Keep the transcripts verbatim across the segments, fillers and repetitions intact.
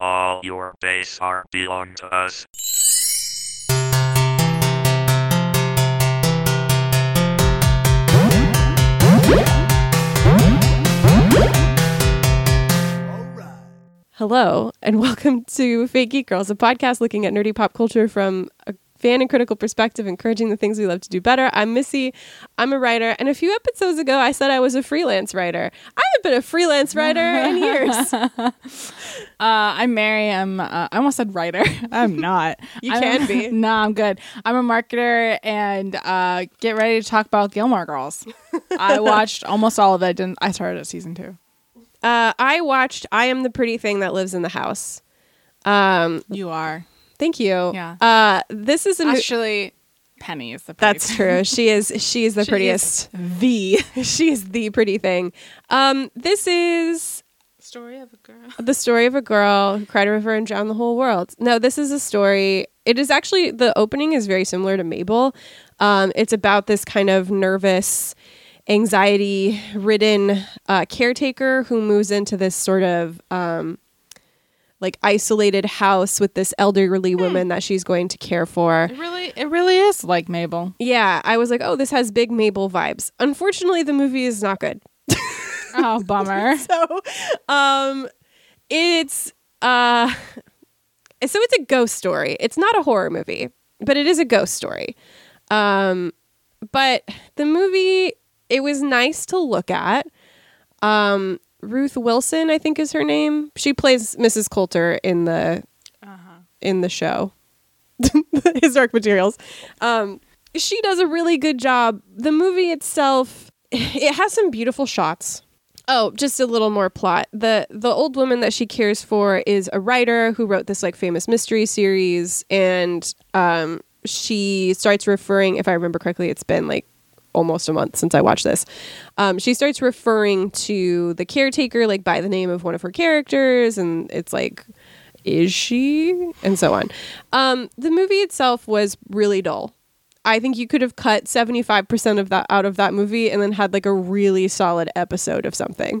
All your base are belong to us. Hello, and welcome to Fake Geek Girls, a podcast looking at nerdy pop culture from a fan and critical perspective, encouraging the things we love to do better. I'm Missy. I'm a writer, and a few episodes ago, I said I was a freelance writer. I haven't been a freelance writer in years. uh, I'm Mary. I'm. Uh, I almost said writer. I'm not. You I'm, can be. No, I'm good. I'm a marketer, and uh, get ready to talk about Gilmore Girls. I watched almost all of it. Didn't I started at season two. Uh, I watched I Am the Pretty Thing That Lives in the House. Um, You are. thank you. Yeah. Uh, this is a mo- Actually, Penny is the pretty That's thing. true. She is. She is the She prettiest. is the She is the pretty thing. Um, this is story of a girl. the story of a girl who cried a river and drowned the whole world. No, this is a story. It is actually, the opening is very similar to Mabel. Um, it's about this kind of nervous, anxiety-ridden uh, caretaker who moves into this sort of um, like isolated house with this elderly woman that she's going to care for. It really, it really is like Mabel. Yeah, I was like, oh, this has big Mabel vibes. Unfortunately, the movie is not good. Oh, bummer. So, um, it's uh, so it's a ghost story. It's not a horror movie, but it is a ghost story. Um, but the movie, it was nice to look at. Um, Ruth Wilson, I think is her name. She plays Missus Coulter in the Uh-huh. in the show, His Dark Materials. Um, she does a really good job. The movie itself, it has some beautiful shots. Oh, just a little more plot. The the old woman that she cares for is a writer who wrote this like famous mystery series, and um, she starts referring, if I remember correctly, it's been like almost a month since I watched this. Um, she starts referring to the caretaker like by the name of one of her characters, and it's like, is she? And so on. Um, the movie itself was really dull. I think you could have cut seventy-five percent of that out of that movie and then had like a really solid episode of something.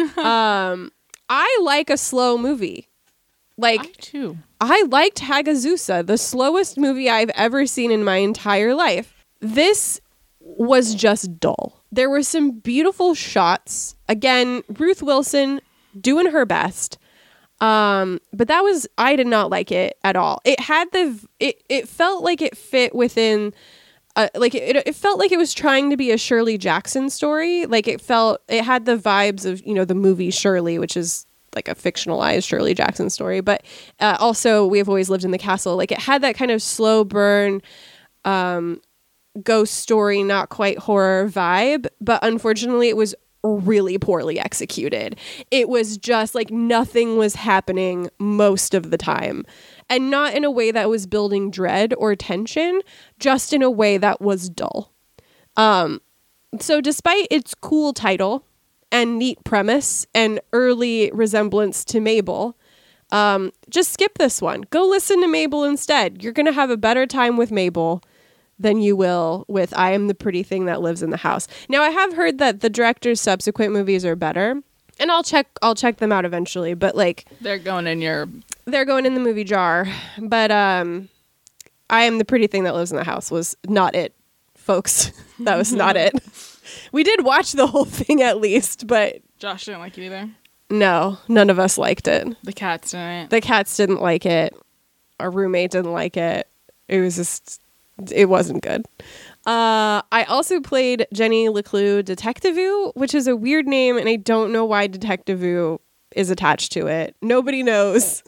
um, I like a slow movie. Like, I too. I liked Hagazusa, the slowest movie I've ever seen in my entire life. This was just dull. There were some beautiful shots. Again, Ruth Wilson doing her best. Um, but that was, I did not like it at all. It had the, it, it felt like it fit within, uh, like it, it felt like it was trying to be a Shirley Jackson story. Like it felt, it had the vibes of, you know, the movie Shirley, which is like a fictionalized Shirley Jackson story. But uh, also We Have Always Lived in the Castle. Like it had that kind of slow burn, um, ghost story, not quite horror vibe. But unfortunately it was really poorly executed. It was just like nothing was happening most of the time, and not in a way that was building dread or tension, just in a way that was dull. Um, so despite its cool title and neat premise and early resemblance to Mabel, um, just skip this one. Go listen to Mabel instead. You're going to have a better time with Mabel than you will with I Am the Pretty Thing That Lives in the House. Now, I have heard that the director's subsequent movies are better, and I'll check I'll check them out eventually, but like They're going in your. they're going in the movie jar. But um I Am the Pretty Thing That Lives in the House was not it, folks. That was not it. We did watch the whole thing at least, but Josh didn't like it either. no, none of us liked it. The cats didn't. The cats didn't like it. Our roommate didn't like it. It was just, it wasn't good. Uh, I also played Jenny LeClue Detectivu, which is a weird name, and I don't know why Detectivu is attached to it. Nobody knows.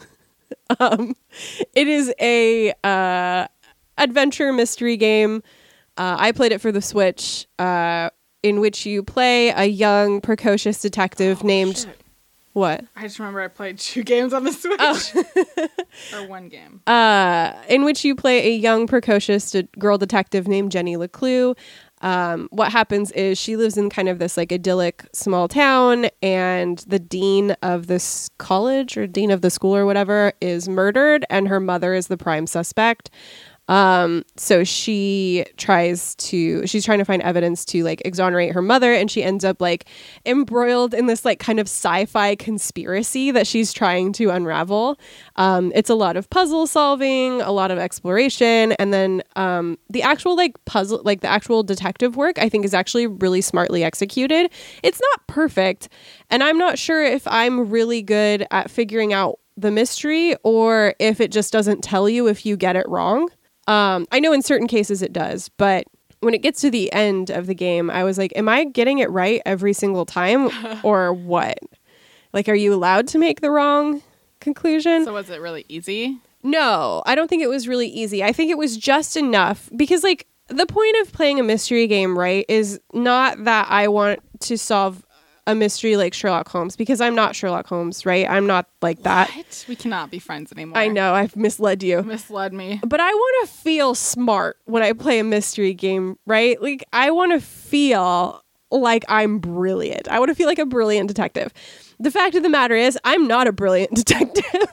um, it is a uh, adventure mystery game. Uh, I played it for the Switch, uh, in which you play a young, precocious detective Oh, named... shit. What? I just remember I played two games on the Switch. Oh. Or one game. Uh, in which you play a young, precocious de- girl detective named Jenny LeClue. Um, what happens is she lives in kind of this like idyllic small town, and the dean of this college or dean of the school or whatever is murdered, and her mother is the prime suspect. Um, so she tries to, she's trying to find evidence to like exonerate her mother, and she ends up like embroiled in this like kind of sci-fi conspiracy that she's trying to unravel. Um, it's a lot of puzzle solving, a lot of exploration, and then um, the actual like puzzle, like the actual detective work, I think is actually really smartly executed. It's not perfect, and I'm not sure if I'm really good at figuring out the mystery or if it just doesn't tell you if you get it wrong. Um, I know in certain cases it does, but when it gets to the end of the game, I was like, am I getting it right every single time or what? Like, are you allowed to make the wrong conclusion? So was it really easy? No, I don't think it was really easy. I think it was just enough because like the point of playing a mystery game, right, is not that I want to solve a mystery like Sherlock Holmes, because I'm not Sherlock Holmes, right? I'm not like that. What? We cannot be friends anymore. I know, I've misled you. Misled me. But I want to feel smart when I play a mystery game, right? Like, I want to feel like I'm brilliant. I want to feel like a brilliant detective. The fact of the matter is, I'm not a brilliant detective.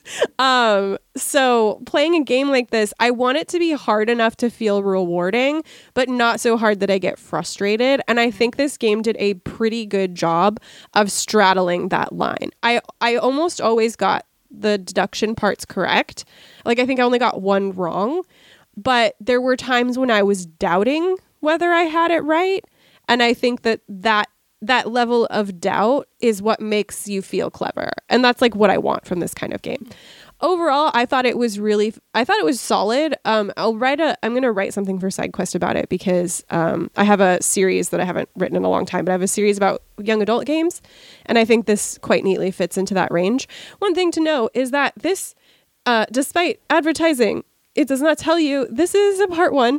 um, so playing a game like this, I want it to be hard enough to feel rewarding, but not so hard that I get frustrated. And I think this game did a pretty good job of straddling that line. I, I almost always got the deduction parts correct. Like, I think I only got one wrong, but there were times when I was doubting whether I had it right. And I think that that that level of doubt is what makes you feel clever. And that's like what I want from this kind of game. Overall, I thought it was really, I thought it was solid. Um, I'll write a, I'm going to write something for SideQuest about it because um, I have a series that I haven't written in a long time, but I have a series about young adult games. And I think this quite neatly fits into that range. One thing to know is that this, uh, despite advertising, it does not tell you this is a part one.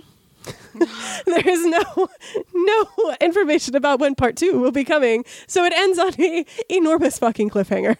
There is no no information about when part two will be coming, so it ends on a enormous fucking cliffhanger.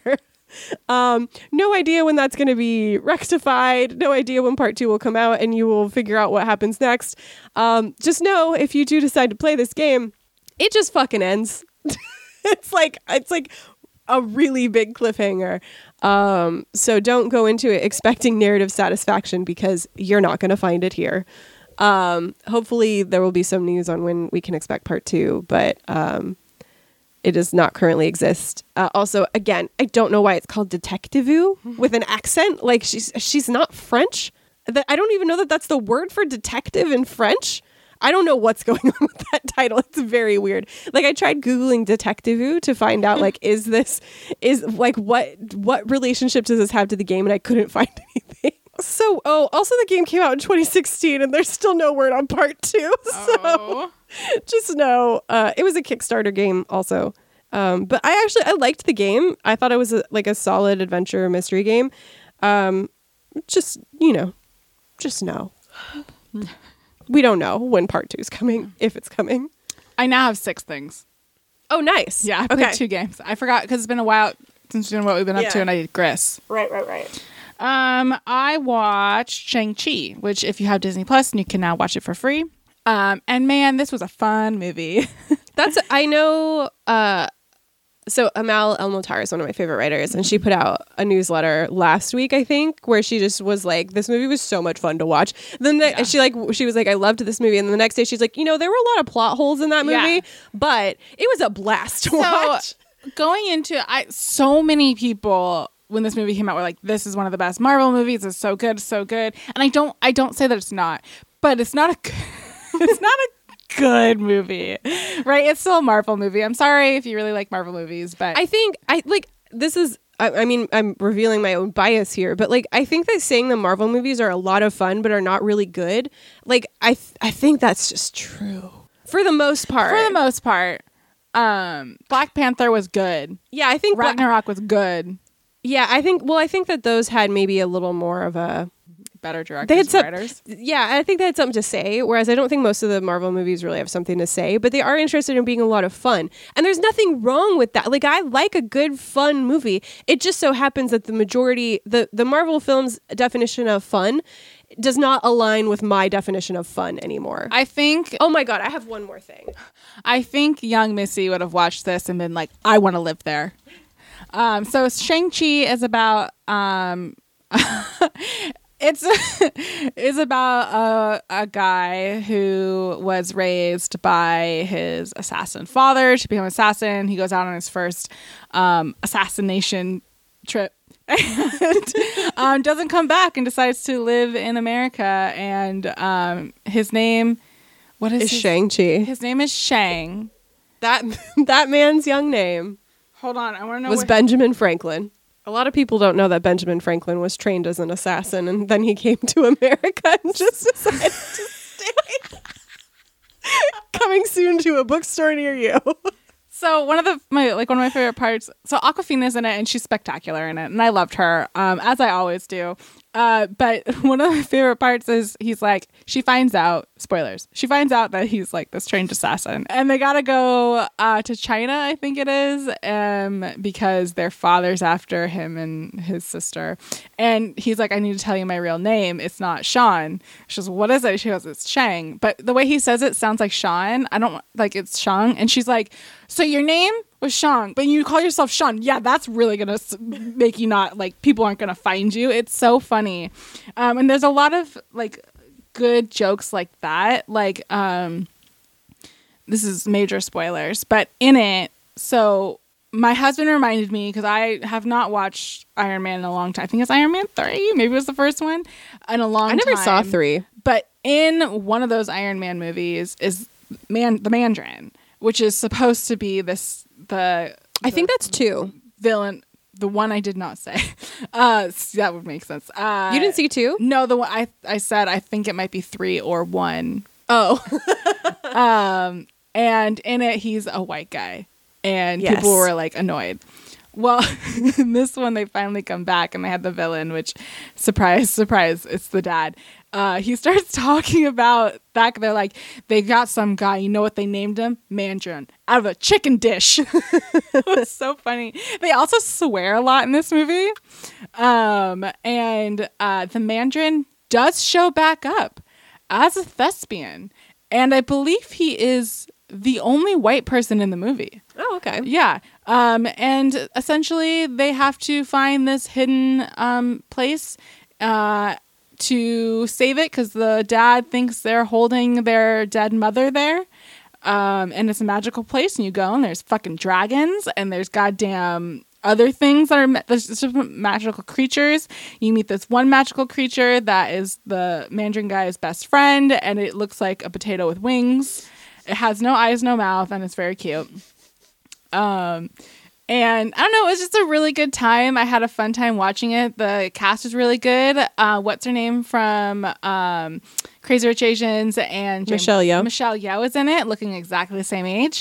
Um, no idea when that's going to be rectified. No idea when part two will come out, and you will figure out what happens next. Um, just know if you do decide to play this game, it just fucking ends. It's like it's like a really big cliffhanger. Um, so don't go into it expecting narrative satisfaction because you're not going to find it here. Um, hopefully there will be some news on when we can expect part two, but um, it does not currently exist. Uh, also, again, I don't know why it's called Detective-oo with an accent. Like, she's she's not French. That I don't even know that that's the word for detective in French. I don't know what's going on with that title. It's very weird. Like, I tried Googling Detective-oo to find out, like, is this, is, like, what what relationship does this have to the game? And I couldn't find anything. So, oh, also the game came out in twenty sixteen and there's still no word on part two. Oh. So just know, uh, it was a Kickstarter game also. Um, but I actually, I liked the game. I thought it was a, like a solid adventure mystery game. Um, just, you know, just know. We don't know when part two is coming, if it's coming. I now have six things. Oh, nice. Yeah, I played okay. two games. I forgot because it's been a while since doing what we've been up Yeah. to, and I did Gris. Right, right, right. Um, I watched Shang-Chi, which if you have Disney Plus, and you can now watch it for free. Um, and man, this was a fun movie. That's, I know, uh, so Amal El-Motar is one of my favorite writers, and she put out a newsletter last week, I think, where she just was like, this movie was so much fun to watch. Then the, Yeah. she like, she was like, I loved this movie. And then the next day she's like, you know, there were a lot of plot holes in that movie, Yeah. but it was a blast to So watch. going into, I so many people when this movie came out were like, this is one of the best Marvel movies. It's so good, so good. And I don't, I don't say that it's not, but it's not a, good, it's not a good movie, right? It's still a Marvel movie. I'm sorry if you really like Marvel movies, but I think I like this is I, I mean I'm revealing my own bias here, but like I think that saying the Marvel movies are a lot of fun but are not really good, like I th- I think that's just true for the most part. for the most part, um, Black Panther was good. yeah, I think Bla- Ragnarok was good. yeah, I think well I think that those had maybe a little more of a Better directors, they had and some, writers. yeah, I think they had something to say, whereas I don't think most of the Marvel movies really have something to say, but they are interested in being a lot of fun. And there's nothing wrong with that. Like, I like a good, fun movie. It just so happens that the majority, the, the Marvel films' definition of fun does not align with my definition of fun anymore. I think oh my God, I have one more thing. I think young Missy would have watched this and been like, I want to live there. Um, so Shang-Chi is about um, It's it's about a, a guy who was raised by his assassin father to become an assassin. He goes out on his first um, assassination trip and um, doesn't come back and decides to live in America. And um, his name, what is Is his, Shang-Chi. his name is Shang. That that man's young name Hold on, I want to know was what, Benjamin Franklin. A lot of people don't know that Benjamin Franklin was trained as an assassin, and then he came to America and just decided to stay. Coming soon to a bookstore near you. So one of the my like one of my favorite parts. So Awkwafina's in it, and she's spectacular in it, and I loved her, um, as I always do. Uh, but one of my favorite parts is he's like, she finds out, spoilers, she finds out that he's like this trained assassin, and they gotta go uh, to China, I think it is, um, because their father's after him and his sister. And he's like, I need to tell you my real name. It's not Sean. She goes, what is it? She goes, it's Shang. But the way he says it sounds like Sean. I don't like it's Shang. And she's like, so your name was Sean, but you call yourself Sean. Yeah, that's really going to make you not, like, people aren't going to find you. It's so funny. Um, and there's a lot of, like, good jokes like that. Like, um, this is major spoilers, but in it, so my husband reminded me, because I have not watched Iron Man in a long time. I think it's Iron Man three. Maybe it was the first one in a long I never time. saw three. But in one of those Iron Man movies is man the Mandarin, which is supposed to be this the I think that's two. villain. The one I did not say. Uh, that would make sense. Uh, You didn't see two? No, the one I I said I think it might be three or one. Oh. Um, and in it he's a white guy, and Yes. people were like annoyed. Well, in this one they finally come back and they had the villain, which, surprise, surprise, it's the dad. Uh, he starts talking about that. They're like, they got some guy, you know what they named him? Mandarin, out of a chicken dish. It was so funny. They also swear a lot in this movie. Um, and uh, the Mandarin does show back up as a thespian. And I believe he is the only white person in the movie. Oh, okay. Yeah. Um, and essentially they have to find this hidden um, place uh, to save it, because the dad thinks they're holding their dead mother there. Um, and it's a magical place, and you go and there's fucking dragons and there's goddamn other things that are ma- there's just magical creatures. You meet this one magical creature that is the Mandarin guy's best friend, and it looks like a potato with wings. It has no eyes, no mouth, and it's very cute. Um, and I don't know, it was just a really good time. I had a fun time watching it. The cast was really good. Uh, what's her name from um, Crazy Rich Asians? And James- Michelle Yeoh. Michelle Yeoh is in it, looking exactly the same age.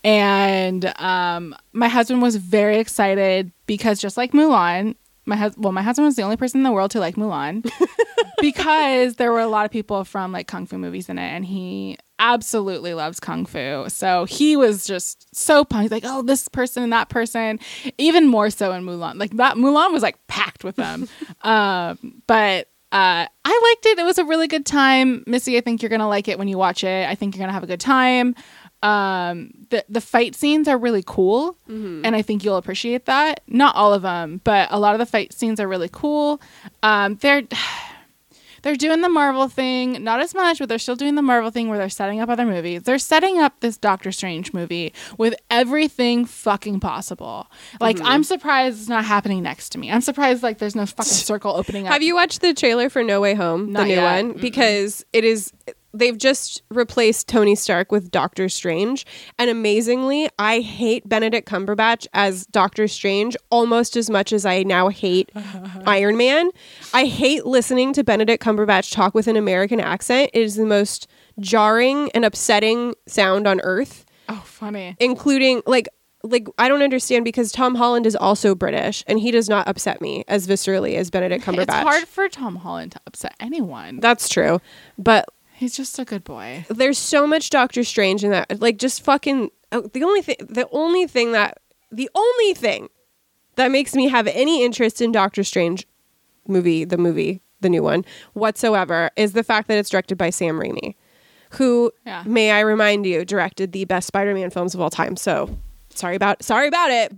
And um, my husband was very excited because, just like Mulan, my hus- well, my husband was the only person in the world to like Mulan because there were a lot of people from like kung fu movies in it, and he absolutely loves kung fu. So he was just so pumped. He's like, oh, this person and that person, even more so in Mulan. Like that Mulan was like packed with them. um, but uh, I liked it. It was a really good time. Missy, I think you're going to like it when you watch it. I think you're going to have a good time. Um, the, the fight scenes are really cool. Mm-hmm. And I think you'll appreciate that. Not all of them, but a lot of the fight scenes are really cool. Um, they're... They're doing the Marvel thing, not as much, but they're still doing the Marvel thing where they're setting up other movies. They're setting up this Doctor Strange movie with everything fucking possible. Like, Mm-hmm. I'm surprised it's not happening next to me. I'm surprised, like, there's no fucking circle opening up. Have you watched the trailer for No Way Home, Not the new yet. one? Because it is, they've just replaced Tony Stark with Doctor Strange. And amazingly, I hate Benedict Cumberbatch as Doctor Strange almost as much as I now hate Iron Man. I hate listening to Benedict Cumberbatch talk with an American accent. It is the most jarring and upsetting sound on earth, Oh, funny. including like, like I don't understand, because Tom Holland is also British and he does not upset me as viscerally as Benedict Cumberbatch. It's hard for Tom Holland to upset anyone. That's true. But He's just a good boy. there's so much Doctor Strange in that. Like, just fucking oh, the only thing, the only thing that, the only thing that makes me have any interest in Doctor Strange movie, the movie, the new one whatsoever, is the fact that it's directed by Sam Raimi, who, Yeah. may I remind you, directed the best Spider-Man films of all time. So sorry about, sorry about it, but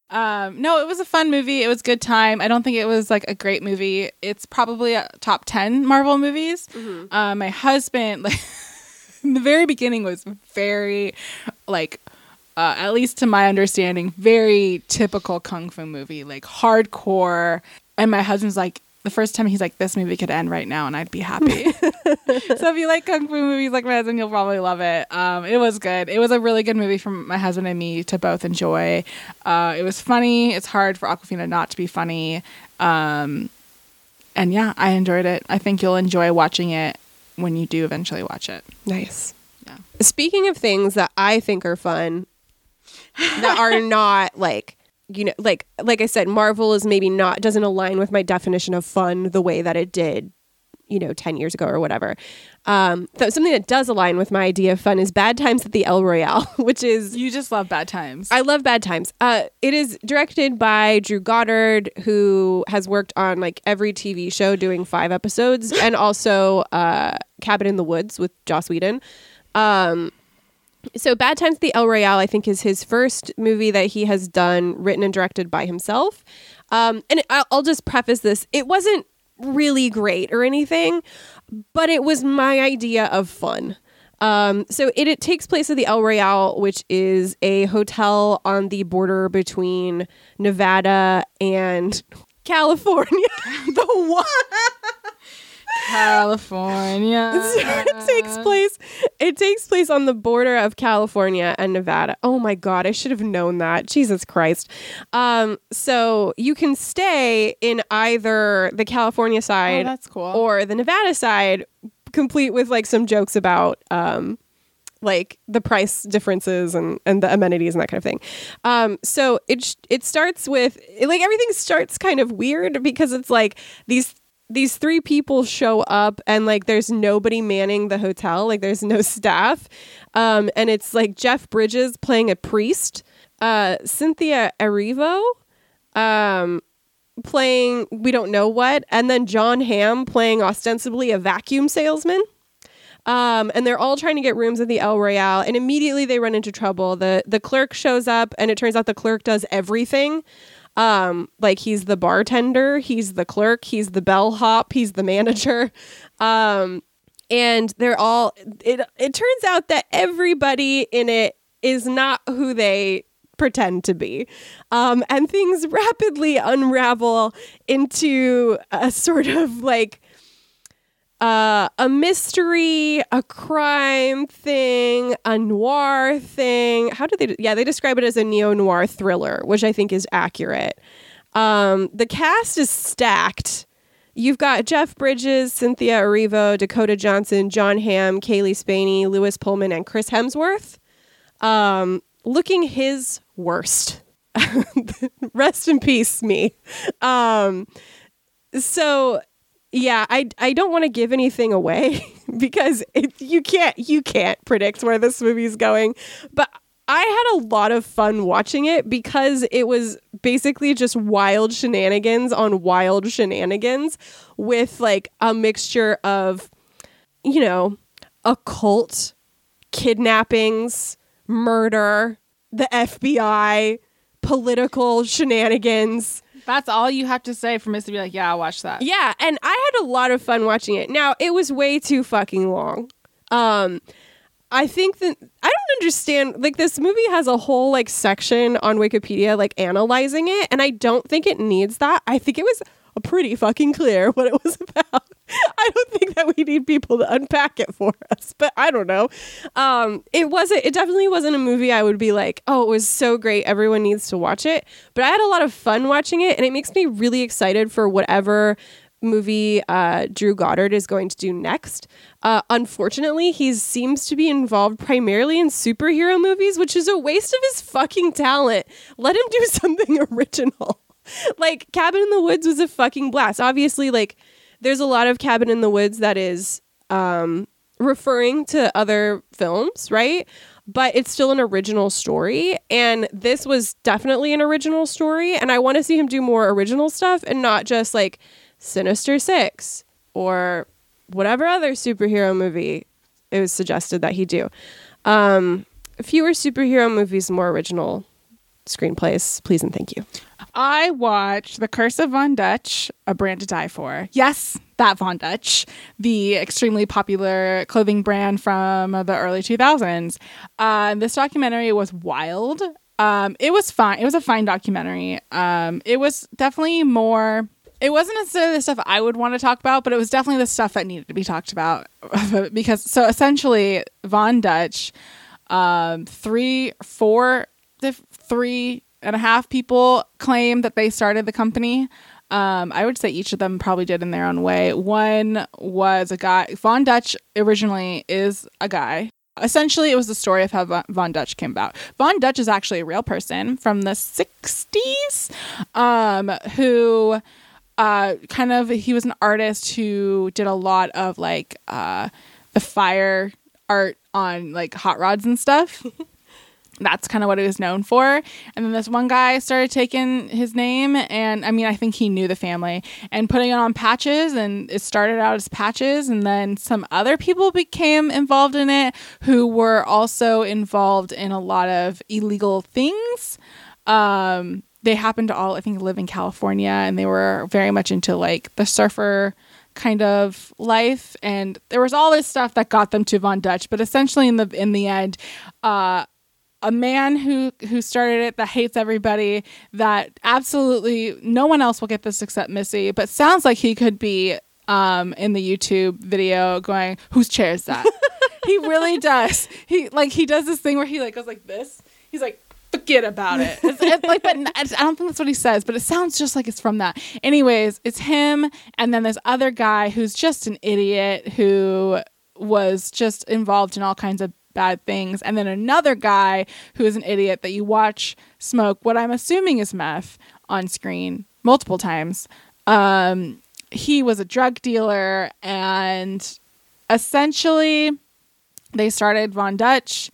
Um, no, it was a fun movie. It was a good time. I don't think it was like a great movie. It's probably a top ten Marvel movies. Mm-hmm. Uh, my husband, like, in the very beginning was very, like, uh, at least to my understanding, very typical kung fu movie, like hardcore. And my husband's like, the first time he's like, this movie could end right now and I'd be happy. So if you like kung fu movies like my husband, you'll probably love it. Um, it was good. It was a really good movie for my husband and me to both enjoy. Uh, it was funny. It's hard for Awkwafina not to be funny. Um, and yeah, I enjoyed it. I think you'll enjoy watching it when you do eventually watch it. Nice. Yeah. Speaking of things that I think are fun, that are not like, you know, like like I said, Marvel is maybe not doesn't align with my definition of fun the way that it did, you know, ten years ago or whatever. Um, so something that does align with my idea of fun is Bad Times at the El Royale, which is You just love Bad Times. I love Bad Times. Uh, it is directed by Drew Goddard, who has worked on like every T V show doing five episodes, and also uh, Cabin in the Woods with Joss Whedon. Um, So Bad Times at the El Royale, I think, is his first movie that he has done, written and directed by himself. Um, and I'll, I'll just preface this. It wasn't really great or anything, but it was my idea of fun. Um, so it, it takes place at the El Royale, which is a hotel on the border between Nevada and California. The what? California. It takes place. It takes place on the border of California and Nevada. Oh my God, I should have known that. Jesus Christ. Um, so you can stay in either the California side, Oh, that's cool. or the Nevada side, complete with like some jokes about um, like the price differences and, and the amenities and that kind of thing. Um, so it it starts with like everything starts kind of weird because it's like these. These three people show up and like there's nobody manning the hotel. Like there's no staff. Um, and it's like Jeff Bridges playing a priest, uh, Cynthia Erivo um, playing we don't know what, and then John Hamm playing ostensibly a vacuum salesman. Um, and they're all trying to get rooms at the El Royale, and immediately they run into trouble. The the clerk shows up, and it turns out the clerk does everything. Um, like he's the bartender, he's the clerk, he's the bellhop, he's the manager. Um, and they're all, it, it turns out that everybody in it is not who they pretend to be. Um, and things rapidly unravel into a sort of like, Uh, a mystery, a crime thing, a noir thing. How do they? Yeah, they describe it as a neo-noir thriller, which I think is accurate. Um, the cast is stacked. You've got Jeff Bridges, Cynthia Erivo, Dakota Johnson, John Hamm, Kaylee Spaney, Lewis Pullman, and Chris Hemsworth. Um, looking his worst. Rest in peace, me. Um, so. Yeah, I, I don't want to give anything away because it, you can't you can't predict where this movie's going. But I had a lot of fun watching it because it was basically just wild shenanigans on wild shenanigans with like a mixture of, you know, occult, kidnappings, murder, the F B I, political shenanigans. That's all you have to say for Miss to be like, yeah, I'll watch that. Yeah, and I had a lot of fun watching it. Now, it was way too fucking long. Um, I think that I don't understand, like this movie has a whole like section on Wikipedia like analyzing it, and I don't think it needs that. I think it was pretty fucking clear what it was about. I don't think that we need people to unpack it for us, but I don't know. Um, it wasn't, it definitely wasn't a movie I would be like, oh, it was so great, everyone needs to watch it. But I had a lot of fun watching it, and it makes me really excited for whatever movie uh, Drew Goddard is going to do next. Uh, unfortunately, he seems to be involved primarily in superhero movies, which is a waste of his fucking talent. Let him do something original. Like Cabin in the Woods was a fucking blast. Obviously, like there's a lot of Cabin in the Woods that is um, referring to other films, right? But it's still an original story. And this was definitely an original story. And I want to see him do more original stuff and not just like Sinister Six or whatever other superhero movie it was suggested that he do. Um, fewer superhero movies, more original screenplays, please and thank you. I watched The Curse of Von Dutch, A Brand to Die For. Yes, that Von Dutch, the extremely popular clothing brand from the early two thousands. Uh, this documentary was wild. Um, it was fine. It was a fine documentary. Um, it was definitely more... It wasn't necessarily the stuff I would want to talk about, but it was definitely the stuff that needed to be talked about. Because, so essentially, Von Dutch, um, three, four, three and a half people claim that they started the company. Um, I would say each of them probably did in their own way. One was a guy. Von Dutch originally is a guy. Essentially, it was the story of how Von Dutch came about. Von Dutch is actually a real person from the sixties um, who... Uh, kind of, he was an artist who did a lot of like uh, the fire art on like hot rods and stuff. That's kind of what he was known for. And then this one guy started taking his name, and I mean, I think he knew the family, and putting it on patches, and it started out as patches, and then some other people became involved in it who were also involved in a lot of illegal things. Um, They happened to all, I think, live in California, and they were very much into like the surfer kind of life. And there was all this stuff that got them to Von Dutch. But essentially, in the in the end, uh, a man who who started it that hates everybody, that absolutely no one else will get this except Missy, but sounds like he could be um, in the YouTube video going, "Whose chair is that?" He really does. He like he does this thing where he like goes like this. He's like, forget about it. It's, it's like, but I don't think that's what he says, but it sounds just like it's from that. Anyways, it's him, and then this other guy who's just an idiot who was just involved in all kinds of bad things, and then another guy who is an idiot that you watch smoke what I'm assuming is meth on screen multiple times. Um, he was a drug dealer, and essentially they started Von Dutch.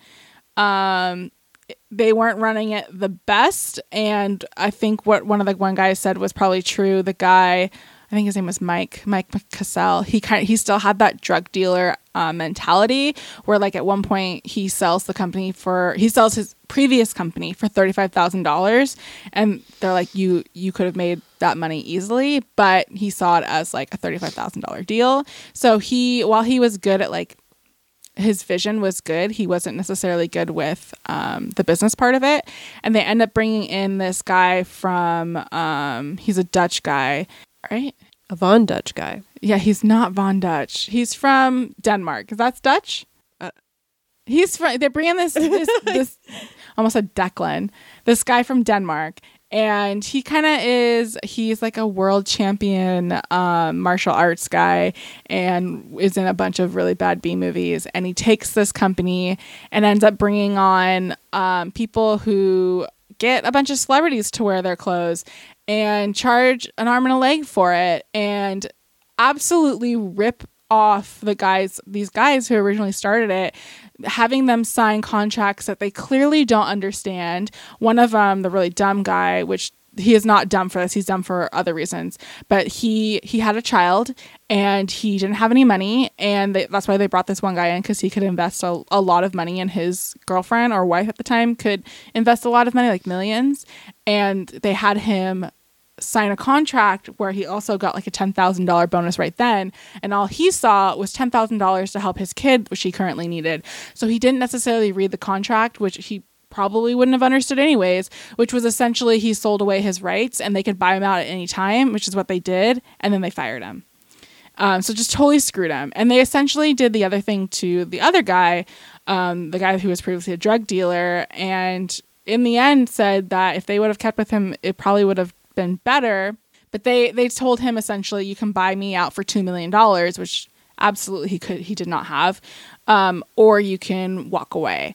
Um, They weren't running it the best, and I think what one of the one guys said was probably true. The guy, I think his name was Mike, Mike Cassell. He kind of, he still had that drug dealer uh, mentality, where like at one point he sells the company for he sells his previous company for thirty five thousand dollars, and they're like, you you could have made that money easily, but he saw it as like a thirty five thousand dollar deal. So he, while he was good at like. His vision was good, he wasn't necessarily good with um, the business part of it. And they end up bringing in this guy from, um, he's a Dutch guy, right? A Von Dutch guy. Yeah, he's not Von Dutch. He's from Denmark. That's Dutch? Uh, he's from, they're bringing this, this, this almost a Declan, this guy from Denmark. And he kind of is, he's like a world champion um, martial arts guy, and is in a bunch of really bad B movies. And he takes this company and ends up bringing on um, people who get a bunch of celebrities to wear their clothes and charge an arm and a leg for it, and absolutely rip off the guys, these guys who originally started it, having them sign contracts that they clearly don't understand. One of them, the really dumb guy, which he is not dumb for this, he's dumb for other reasons, but he he had a child and he didn't have any money, and they, that's why they brought this one guy in, because he could invest a, a lot of money, and his girlfriend or wife at the time could invest a lot of money, like millions, and they had him sign a contract where he also got like a ten thousand dollars bonus right then, and all he saw was ten thousand dollars to help his kid, which he currently needed. So he didn't necessarily read the contract, which he probably wouldn't have understood anyways, which was essentially he sold away his rights and they could buy him out at any time, which is what they did, and then they fired him. Um, so just totally screwed him. And they essentially did the other thing to the other guy, um, the guy who was previously a drug dealer, and in the end said that if they would have kept with him, it probably would have been better. But they they told him essentially, you can buy me out for two million dollars, which absolutely he could he did not have, um, or you can walk away.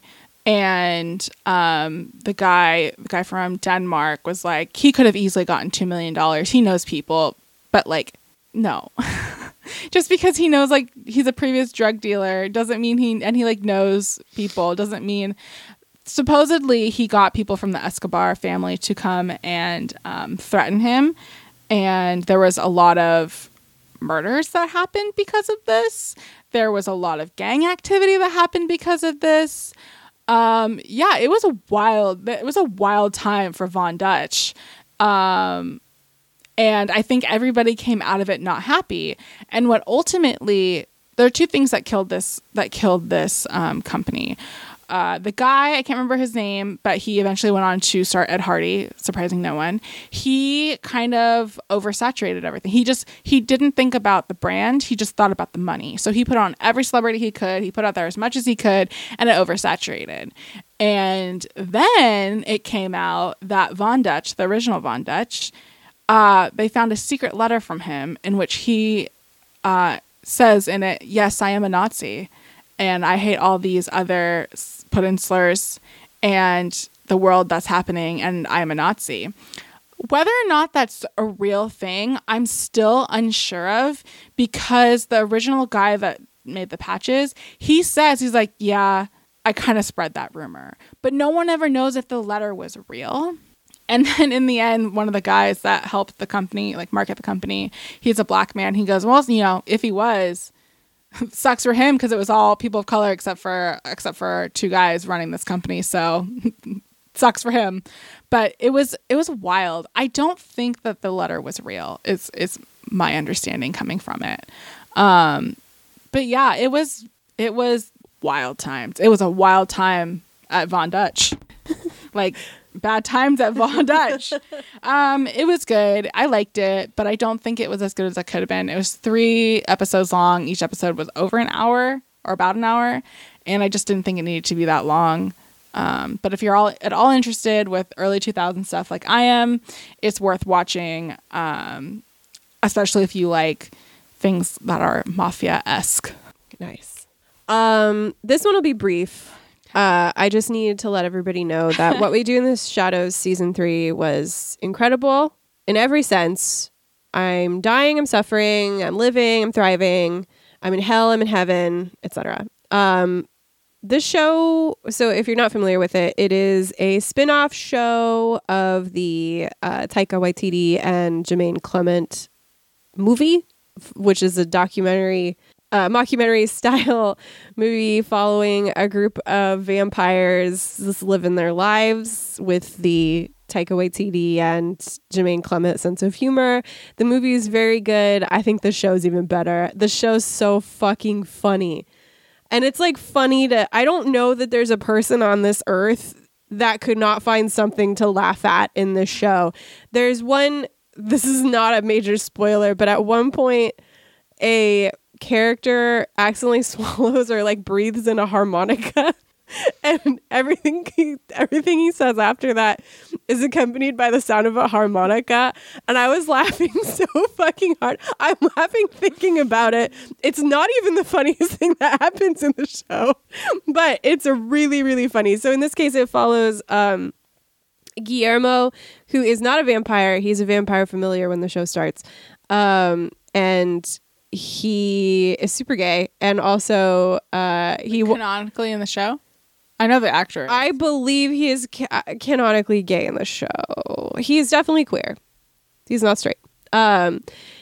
And um, the guy the guy from Denmark was like, he could have easily gotten two million dollars. He knows people, but like, no. Just because he knows, like, he's a previous drug dealer doesn't mean he and he like knows people doesn't mean. Supposedly, he got people from the Escobar family to come and um, threaten him. And there was a lot of murders that happened because of this. There was a lot of gang activity that happened because of this. Um, yeah, it was a wild, it was a wild time for Von Dutch. Um, and I think everybody came out of it not happy. And what ultimately, there are two things that killed this, that killed this, um, company. Uh, the guy, I can't remember his name, but he eventually went on to start Ed Hardy, surprising no one. He kind of oversaturated everything. He just, he didn't think about the brand. He just thought about the money. So he put on every celebrity he could. He put out there as much as he could, and it oversaturated. And then it came out that Von Dutch, the original Von Dutch, uh, they found a secret letter from him in which he uh, says in it, "Yes, I am a Nazi. And I hate all these other put in slurs and the world that's happening, and I'm a Nazi." Whether or not that's a real thing, I'm still unsure of, because the original guy that made the patches, he says, he's like, yeah, I kind of spread that rumor. But no one ever knows if the letter was real. And then in the end, one of the guys that helped the company, like market the company, he's a black man. He goes, well, you know, if he was, sucks for him, because it was all people of color except for except for two guys running this company, so sucks for him. But it was it was wild. I don't think that the letter was real. Is is my understanding coming from it. Um, but yeah, it was it was wild times. It was a wild time at Von Dutch. Like bad times at Von Dutch. Um, it was good. I liked it, but I don't think it was as good as it could have been. It was three episodes long. Each episode was over an hour or about an hour, and I just didn't think it needed to be that long. Um, but if you're all at all interested with early two thousands stuff like I am, it's worth watching, um, especially if you like things that are mafia-esque. Nice. Um, this one will be brief. Uh, I just need to let everybody know that What We Do in the Shadows season three was incredible in every sense. I'm dying, I'm suffering, I'm living, I'm thriving, I'm in hell, I'm in heaven, et cetera. Um, this show, so if you're not familiar with it, it is a spin-off show of the uh, Taika Waititi and Jermaine Clement movie, which is a documentary Uh, mockumentary style movie following a group of vampires just living their lives with the Taika Waititi and Jermaine Clement sense of humor. The movie is very good. I think the show's even better. The show's so fucking funny. And it's like funny to, I don't know that there's a person on this earth that could not find something to laugh at in this show. There's one, this is not a major spoiler, but at one point, a character accidentally swallows or like breathes in a harmonica, and everything he, everything he says after that is accompanied by the sound of a harmonica. And I was laughing so fucking hard. I'm laughing thinking about it. It's not even the funniest thing that happens in the show, but it's a really, really funny. So in this case, it follows um Guillermo, who is not a vampire. He's a vampire familiar when the show starts, um and he is super gay, and also uh, he w- canonically in the show. I know the actor. I believe he is ca- canonically gay in the show. He's definitely queer. He's not straight. Um,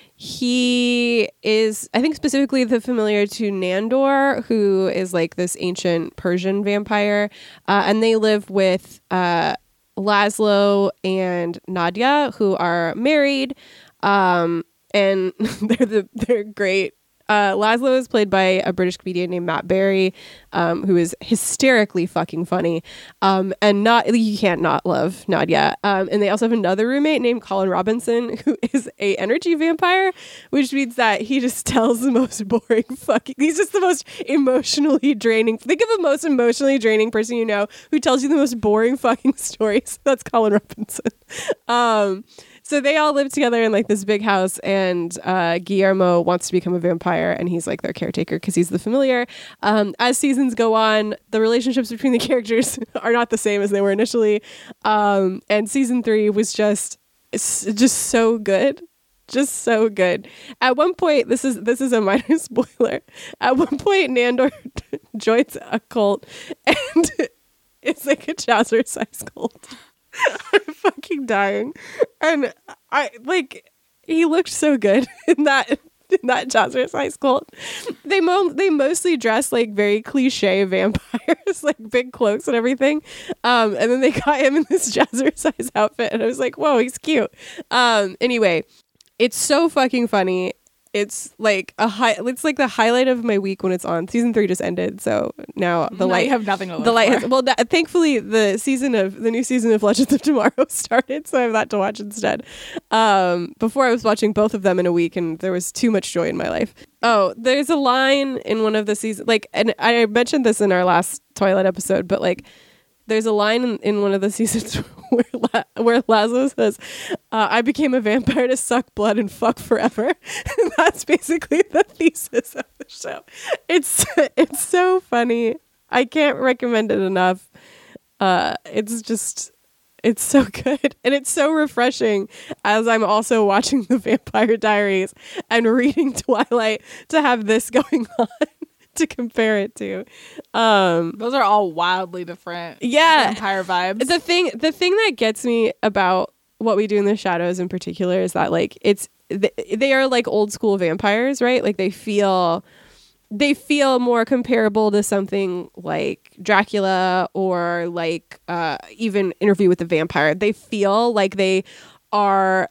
he is, I think, specifically the familiar to Nandor, who is like this ancient Persian vampire, uh, and they live with uh, Laszlo and Nadia, who are married. Um, And they're the they're great. Uh, Laszlo is played by a British comedian named Matt Berry, um, who is hysterically fucking funny. Um, and not you can't not love Nadia. Um, and they also have another roommate named Colin Robinson, who is a energy vampire, which means that he just tells the most boring fucking. He's just the most emotionally draining. Think of the most emotionally draining person you know who tells you the most boring fucking stories. That's Colin Robinson. Um, So they all live together in like this big house, and uh, Guillermo wants to become a vampire, and he's like their caretaker because he's the familiar. Um, as seasons go on, the relationships between the characters are not the same as they were initially, um, and season three was just it's just so good, just so good. At one point, this is this is a minor spoiler. At one point, Nandor joins a cult, and it's like a jazzercise cult. I'm fucking dying. And I like he looked so good in that in that jazzercise cult. they mo- they mostly dress like very cliche vampires, like big cloaks and everything. Um, and then they got him in this jazzercise outfit, and I was like, whoa, he's cute. Um, anyway, it's so fucking funny. It's like a high. It's like the highlight of my week when it's on. Season three just ended, so now the Now light. you have nothing to look the light. for. Has, well, that, thankfully, the season of the new season of Legends of Tomorrow started, so I have that to watch instead. Um, before I was watching both of them in a week, and there was too much joy in my life. Oh, there's a line in one of the seasons, like, and I mentioned this in our last Twilight episode, but like, there's a line in, in one of the seasons where La- where Laszlo says, uh, "I became a vampire to suck blood and fuck forever." And that's basically the thesis of the show. It's it's so funny. I can't recommend it enough. Uh, it's just it's so good, and it's so refreshing as I'm also watching The Vampire Diaries and reading Twilight to have this going on. To compare it to. Um, Those are all wildly different. Yeah. Vampire vibes. the thing the thing that gets me about What We Do in the Shadows in particular is that like it's th- they are like old school vampires, right? Like they feel they feel more comparable to something like Dracula or like uh, even Interview with the Vampire. They feel like they are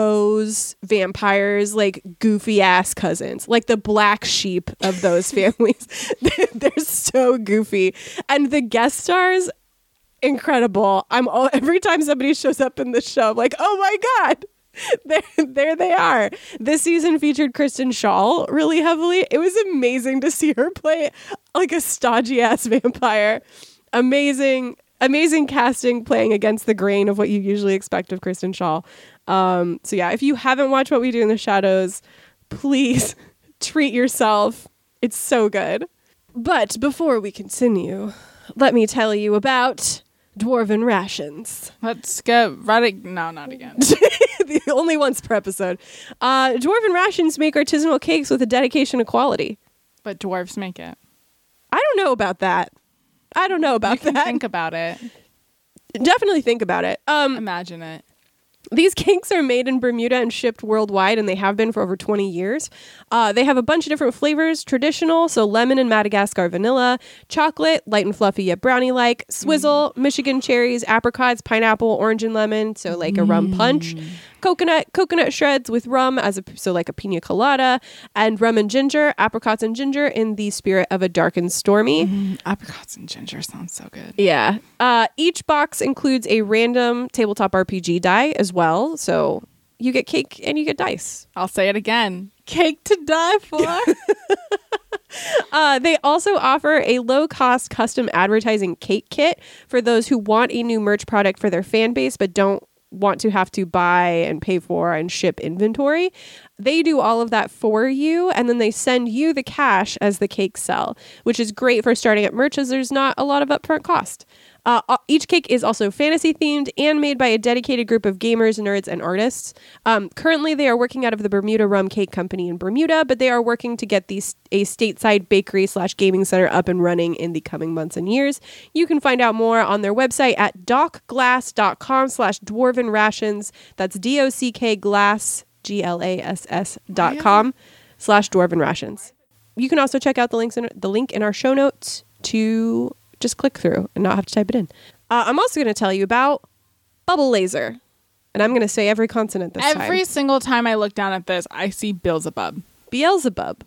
those vampires, like goofy ass cousins, like the black sheep of those families. They're so goofy, and the guest stars, incredible. I'm all every time somebody shows up in the show, I'm like, oh my god, there, there they are. This season featured Kristen Schaal really heavily. It was amazing to see her play like a stodgy ass vampire. Amazing. Amazing casting, playing against the grain of what you usually expect of Kristen Schaal. Um, so yeah, if you haven't watched What We Do in the Shadows, please treat yourself. It's so good. But before we continue, let me tell you about Dwarven Rations. Let's get right. A- no, not again. The only once per episode. Uh, Dwarven Rations make artisanal cakes with a dedication to quality. But dwarves make it. I don't know about that. I don't know about You can that. think about it. Definitely think about it. Um, Imagine it. These cakes are made in Bermuda and shipped worldwide, and they have been for over twenty years. Uh, they have a bunch of different flavors. Traditional, so lemon and Madagascar vanilla. Chocolate, light and fluffy yet brownie-like. Swizzle, mm. Michigan cherries, apricots, pineapple, orange and lemon, so like a rum punch. Coconut, coconut shreds with rum, as a so like a pina colada. And rum and ginger, apricots and ginger in the spirit of a dark and stormy. Mm, apricots and ginger sounds so good. Yeah. Uh, each box includes a random tabletop R P G die as well. So you get cake and you get dice. I'll say it again. Cake to die for. Uh, they also offer a low-cost custom advertising cake kit for those who want a new merch product for their fan base but don't want to have to buy and pay for and ship inventory. They do all of that for you, and then they send you the cash as the cakes sell, which is great for starting at merch as there's not a lot of upfront cost. Uh, each cake is also fantasy themed and made by a dedicated group of gamers, nerds, and artists. Um, currently, they are working out of the Bermuda Rum Cake Company in Bermuda, but they are working to get these a stateside bakery slash gaming center up and running in the coming months and years. You can find out more on their website at dockglass.com slash dwarven rations. That's D O C K glass, G L A S S dot com slash dwarven rations. You can also check out the links in the link in our show notes to just click through and not have to type it in. Uh, I'm also going to tell you about Bubble Laser. And I'm going to say every consonant this Every time. Every single time I look down at this, I see Beelzebub. Beelzebub.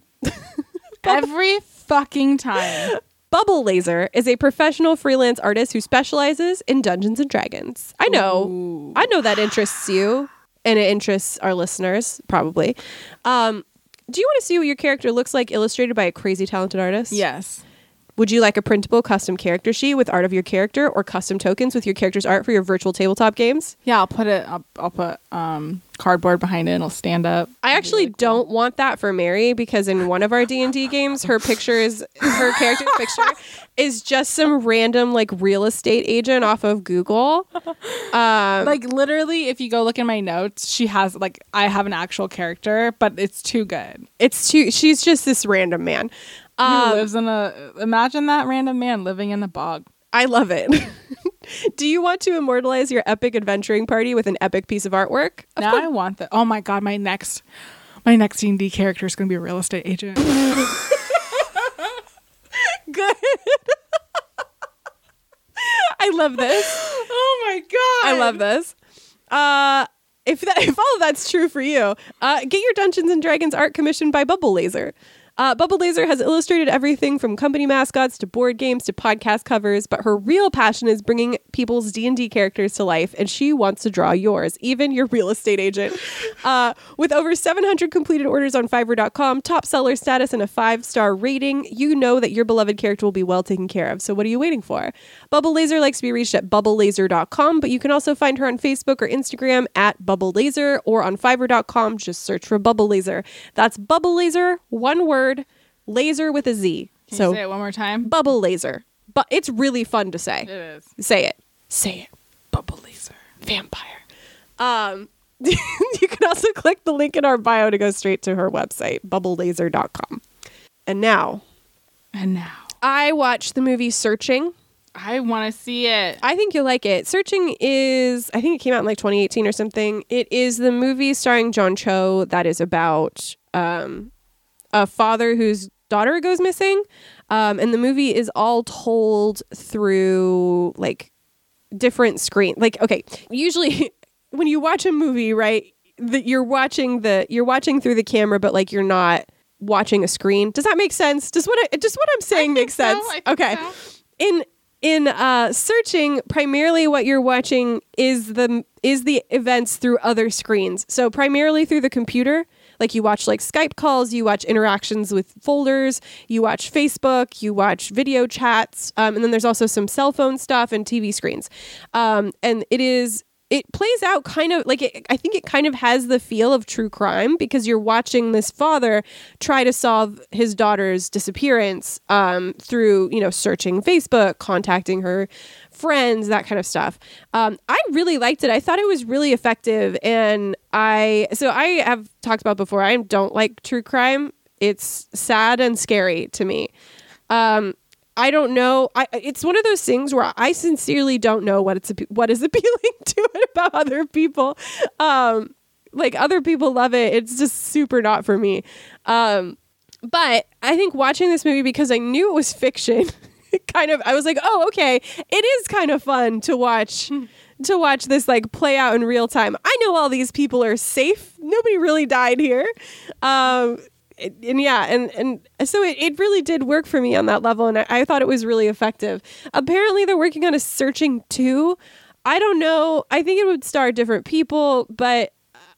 Every fucking time. Bubble Laser is a professional freelance artist who specializes in Dungeons and Dragons. I know. Ooh. I know that interests you, and it interests our listeners, probably. Um, do you want to see what your character looks like illustrated by a crazy talented artist? Yes. Would you like a printable custom character sheet with art of your character or custom tokens with your character's art for your virtual tabletop games? Yeah, I'll put it. I'll, I'll put um, cardboard behind it, and it'll stand up. I actually really cool. don't want that for Mary because in one of our D and D games, her picture is her character's picture is just some random like real estate agent off of Google. Um, like literally, if you go look in my notes, she has like I have an actual character, but it's too good. It's too. She's just this random man. Um, Who lives in a, imagine that random man living in a bog. I love it. Do you want to immortalize your epic adventuring party with an epic piece of artwork? Of now course. I want that. Oh my God, my next, my next D and D character is going to be a real estate agent. love this. Oh my god. I love this. Uh, if that, if all of that's true for you, uh, get your Dungeons and Dragons art commissioned by Bubble Laser. Uh, Bubble Laser has illustrated everything from company mascots to board games to podcast covers, but her real passion is bringing people's D and D characters to life, and she wants to draw yours, even your real estate agent. Uh, with over seven hundred completed orders on Fiverr dot com, top seller status, and a five-star rating, you know that your beloved character will be well taken care of. So what are you waiting for? Bubble Laser likes to be reached at bubble laser dot com, but you can also find her on Facebook or Instagram at Bubble Laser, or on Fiverr dot com. Just search for Bubble Laser. That's Bubble Laser, one word. Laser with a Z. Can so you say it one more time? Bubble Laser. But it's really fun to say. It is. Say it. Say it. Bubble Laser. Vampire. Um, you can also click the link in our bio to go straight to her website, bubble laser dot com. And now, And now. I watched the movie Searching. I want to see it. I think you'll like it. Searching is, I think it came out in like twenty eighteen or something. It is the movie starring John Cho that is about um, a father whose daughter goes missing. Um, and the movie is all told through like different screen. Like, okay, usually when you watch a movie, right, that you're watching the, you're watching through the camera, but like you're not watching a screen. Does that make sense? Does what I, just what I'm saying make so. sense? I think Okay. so. In in uh, Searching, primarily what you're watching is the is the events through other screens. So primarily through the computer. Like you watch like Skype calls, you watch interactions with folders, you watch Facebook, you watch video chats, um, and then there's also some cell phone stuff and T V screens. Um, and it is it plays out kind of like it, I think it kind of has the feel of true crime because you're watching this father try to solve his daughter's disappearance um, through, you know, searching Facebook, contacting her friends, that kind of stuff. Um, I really liked it. I thought it was really effective. And I, so I have talked about before, I don't like true crime. It's sad and scary to me. Um, I don't know. I, it's one of those things where I sincerely don't know what it's what is appealing to it about other people. Um, like other people love it. It's just super not for me. Um, but I think watching this movie because I knew it was fiction, kind of, I was like, oh, okay, it is kind of fun to watch. to watch this like play out in real time. I know all these people are safe. Nobody really died here. Um, And, and yeah, and, and so it, it really did work for me on that level, and I, I thought it was really effective. Apparently, they're working on a Searching two. I don't know. I think it would star different people, but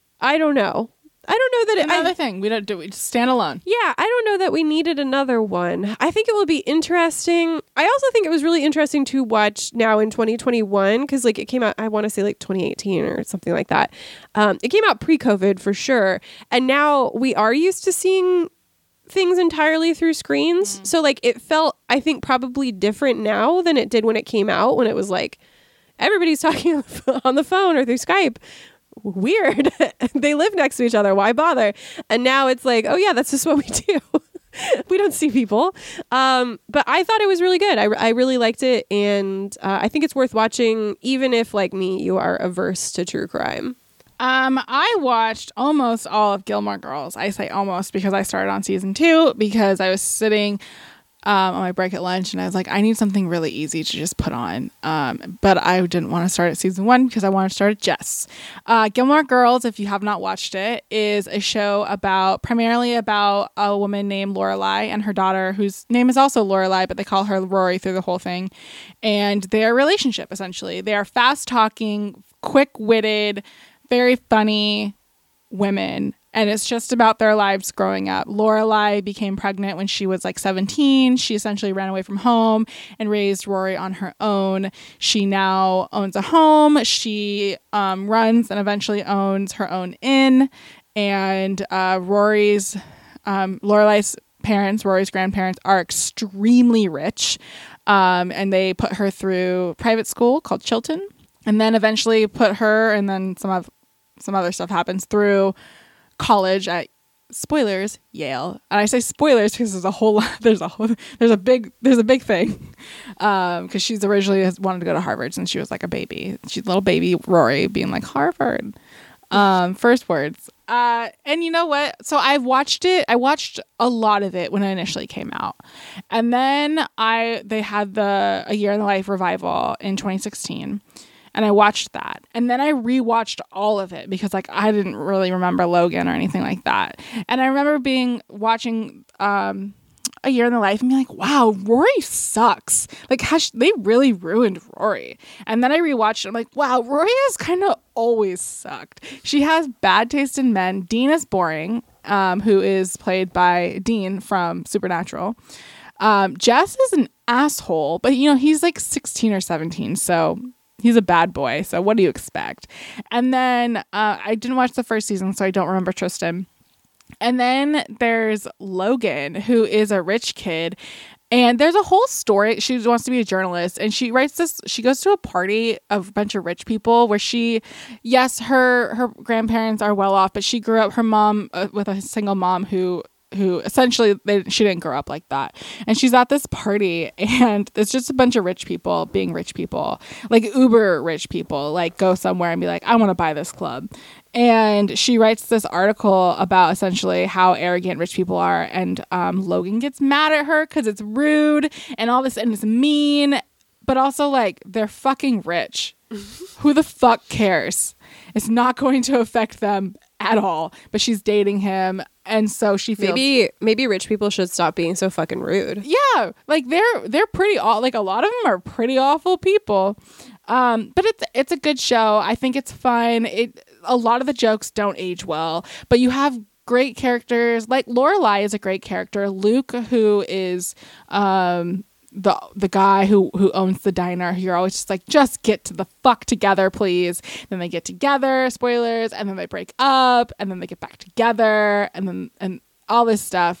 I don't know. I don't know that it... Another I, thing. We don't do it. Just stand alone. yeah, I don't know that we needed another one. I think it will be interesting. I also think it was really interesting to watch now in twenty twenty-one because like it came out, I want to say like twenty eighteen or something like that. Um, it came out pre-COVID for sure. And now we are used to seeing things entirely through screens. Mm-hmm. So like it felt, I think, probably different now than it did when it came out, when it was like everybody's talking on the, on the phone or through Skype. Weird. They live next to each other. Why bother? And now it's like, oh yeah, that's just what we do. We don't see people. Um, but I thought it was really good. I, I really liked it. And uh, I think it's worth watching, even if like me, you are averse to true crime. Um, I watched almost all of Gilmore Girls. I say almost because I started on season two because I was sitting um, on my break at lunch and I was like, I need something really easy to just put on. Um, but I didn't want to start at season one because I wanted to start at Jess. Uh, Gilmore Girls, if you have not watched it, is a show about primarily about a woman named Lorelai and her daughter, whose name is also Lorelai, but they call her Rory through the whole thing. And their relationship, essentially. They are fast-talking, quick-witted, very funny women, and it's just about their lives growing up. Lorelai became pregnant when she was like seventeen. She essentially ran away from home and raised Rory on her own. She now owns a home. She um, runs and eventually owns her own inn. And uh, Rory's, um, Lorelai's parents, Rory's grandparents, are extremely rich, um, and they put her through private school called Chilton, and then eventually put her, and then some of some other stuff happens through college at, spoilers, Yale. And I say spoilers because there's a whole lot, there's a whole, there's a big, there's a big thing. Um, because she's originally has wanted to go to Harvard since she was like a baby. She's a little baby Rory being like Harvard. Um, first words. Uh, and you know what? So I've watched it. I watched a lot of it when it initially came out, and then I they had the A Year in the Life revival in twenty sixteen, and I watched that, and then I rewatched all of it because like I didn't really remember Logan or anything like that, and I remember being watching um, A Year in the Life and being like, wow, Rory sucks. Like, has they really ruined Rory? And then I rewatched it. I'm like, wow, Rory has kind of always sucked. She has bad taste in men. Dean is boring, um, who is played by Dean from Supernatural. Um, Jess is an asshole, but you know, he's like sixteen or seventeen, so he's a bad boy. So what do you expect? And then uh, I didn't watch the first season, so I don't remember Tristan. And then there's Logan, who is a rich kid. And there's a whole story. She wants to be a journalist, and she writes this. She goes to a party of a bunch of rich people where she, yes, her her grandparents are well off, but she grew up, her mom uh, with a single mom who who essentially they, she didn't grow up like that. And she's at this party, and it's just a bunch of rich people being rich people, like uber rich people, like go somewhere and be like, I want to buy this club. And she writes this article about essentially how arrogant rich people are. And um, Logan gets mad at her because it's rude and all this, and it's mean, but also like they're fucking rich. Who the fuck cares? It's not going to affect them at all. But she's dating him, and so she feels maybe maybe rich people should stop being so fucking rude. Yeah, like they're they're pretty aw- like a lot of them are pretty awful people. Um, but it's it's a good show. I think it's fun. It a lot of the jokes don't age well, but you have great characters. Like Lorelai is a great character. Luke, who is um the the guy who who owns the diner, you're always just like, just get to the fuck together, please. Then they get together, spoilers, and then they break up, and then they get back together, and then and all this stuff.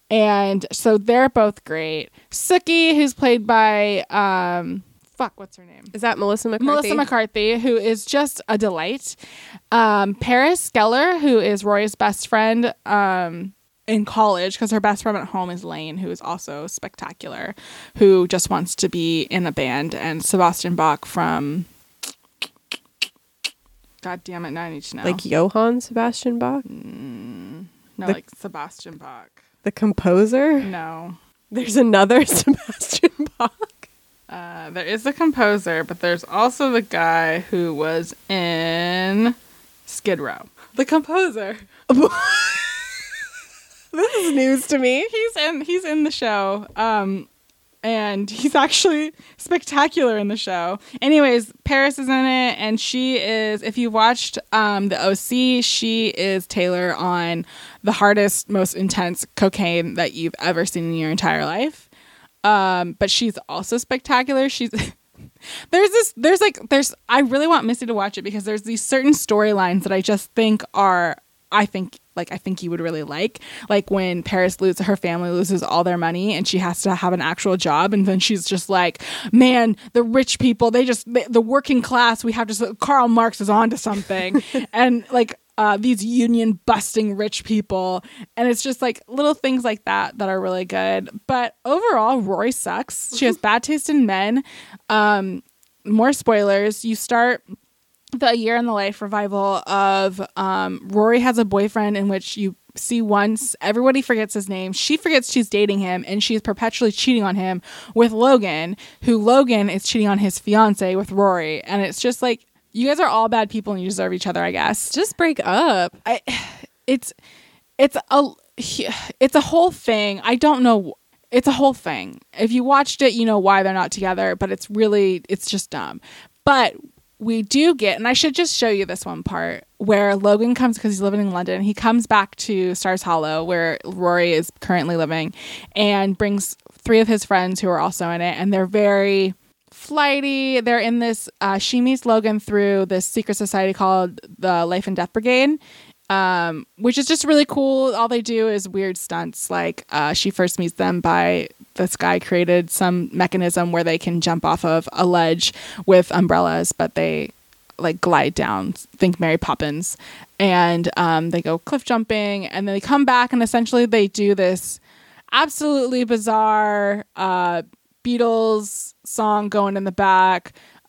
And so they're both great. Sookie, who's played by um fuck, what's her name? Is that Melissa McCarthy? Melissa McCarthy, who is just a delight. Um, Paris Geller, who is Rory's best friend um, in college, because her best friend at home is Lane, who is also spectacular, who just wants to be in a band. And Sebastian Bach from... God damn it, now I need to know. Like Johann Sebastian Bach? Mm, no, The- like Sebastian Bach. The composer? No. There's another Sebastian Bach. Uh, there is a composer, but there's also the guy who was in Skid Row. The composer. This is news to me. He's in he's in the show. Um and he's actually spectacular in the show. Anyways, Paris is in it, and she is, if you've watched um the O C, she is Taylor on the hardest, most intense cocaine that you've ever seen in your entire life. Um, but she's also spectacular. She's there's this there's like there's I really want Missy to watch it because there's these certain storylines that I just think are I think like I think you would really like. Like when Paris loses her family loses all their money and she has to have an actual job, and then she's just like, man, the rich people, they just the, the working class, we have to Karl Marx is onto something. And like Uh, these union busting rich people, and it's just like little things like that that are really good. But overall, Rory sucks. She has bad taste in men. Um, more spoilers. You start the A Year in the Life revival of um, Rory has a boyfriend in which you see once, everybody forgets his name. She forgets she's dating him, and she's perpetually cheating on him with Logan, who Logan is cheating on his fiance with Rory. And it's just like, you guys are all bad people and you deserve each other, I guess. Just break up. I, it's, it's a, it's a whole thing. I don't know. It's a whole thing. If you watched it, you know why they're not together, but it's really, it's just dumb. But we do get, and I should just show you this one part where Logan comes, because he's living in London. He comes back to Stars Hollow, where Rory is currently living, and brings three of his friends who are also in it. And they're very flighty. They're in this, uh, she meets Logan through this secret society called the Life and Death Brigade, um, which is just really cool. All they do is weird stunts. Like uh, she first meets them by this guy created some mechanism where they can jump off of a ledge with umbrellas, but they like glide down. Think Mary Poppins. And um, they go cliff jumping, and then they come back, and essentially they do this absolutely bizarre uh, Beatles song going in the back,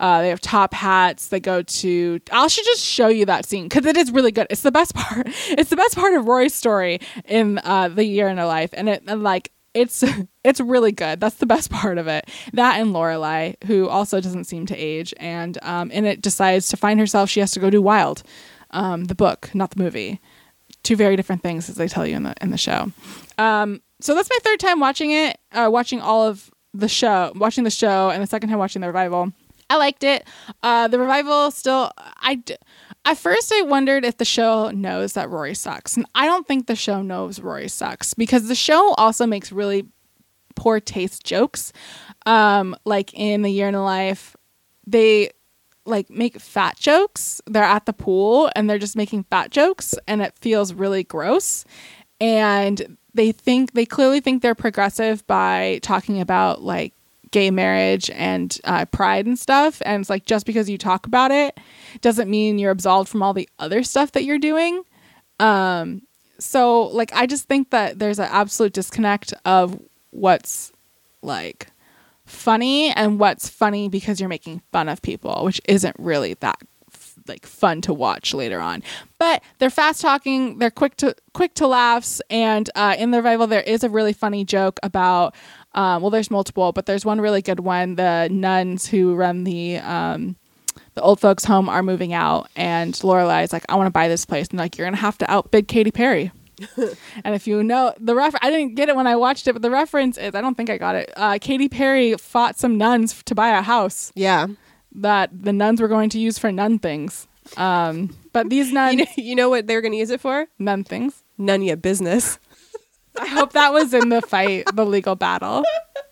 Uh, they have top hats. They go to. I should just show you that scene because it is really good. It's the best part. It's the best part of Rory's story in uh, the year in her life, and it and like it's it's really good. That's the best part of it. That and Lorelai, who also doesn't seem to age, and um, and it decides to find herself. She has to go do Wild, um, the book, not the movie. Two very different things, as they tell you in the in the show. Um, so that's my third time watching it. Uh, watching all of the show, watching the show, and the second time watching the revival. I liked it. Uh, the revival still, I, d- at first I wondered if the show knows that Rory sucks. And I don't think the show knows Rory sucks because the show also makes really poor taste jokes. Um, like in The Year in a Life, they like make fat jokes. They're at the pool and they're just making fat jokes and it feels really gross. And they think, they clearly think they're progressive by talking about like gay marriage and uh, pride and stuff, and it's like just because you talk about it doesn't mean you're absolved from all the other stuff that you're doing. Um, so like I just think that there's an absolute disconnect of what's like funny and what's funny because you're making fun of people, which isn't really that f- like fun to watch later on. But they're fast talking, they're quick to quick to laughs, and uh, in the revival there is a really funny joke about. Um, well, there's multiple, but there's one really good one. The nuns who run the um, the old folks home are moving out, and Lorelai's like, "I want to buy this place," and like, "You're gonna have to outbid Katy Perry." And if you know the ref, I didn't get it when I watched it, but the reference is, I don't think I got it. Uh, Katy Perry fought some nuns to buy a house. Yeah, that the nuns were going to use for nun things. Um, but these nuns, you know, you know what they're going to use it for? Nun things. None ya business. I hope that was in the fight, the legal battle.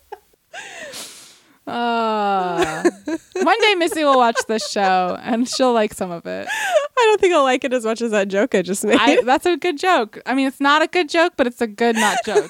Uh, one day Missy will watch this show and she'll like some of it. I don't think I'll like it as much as that joke I just made. I, that's a good joke. I mean, it's not a good joke, but it's a good not joke.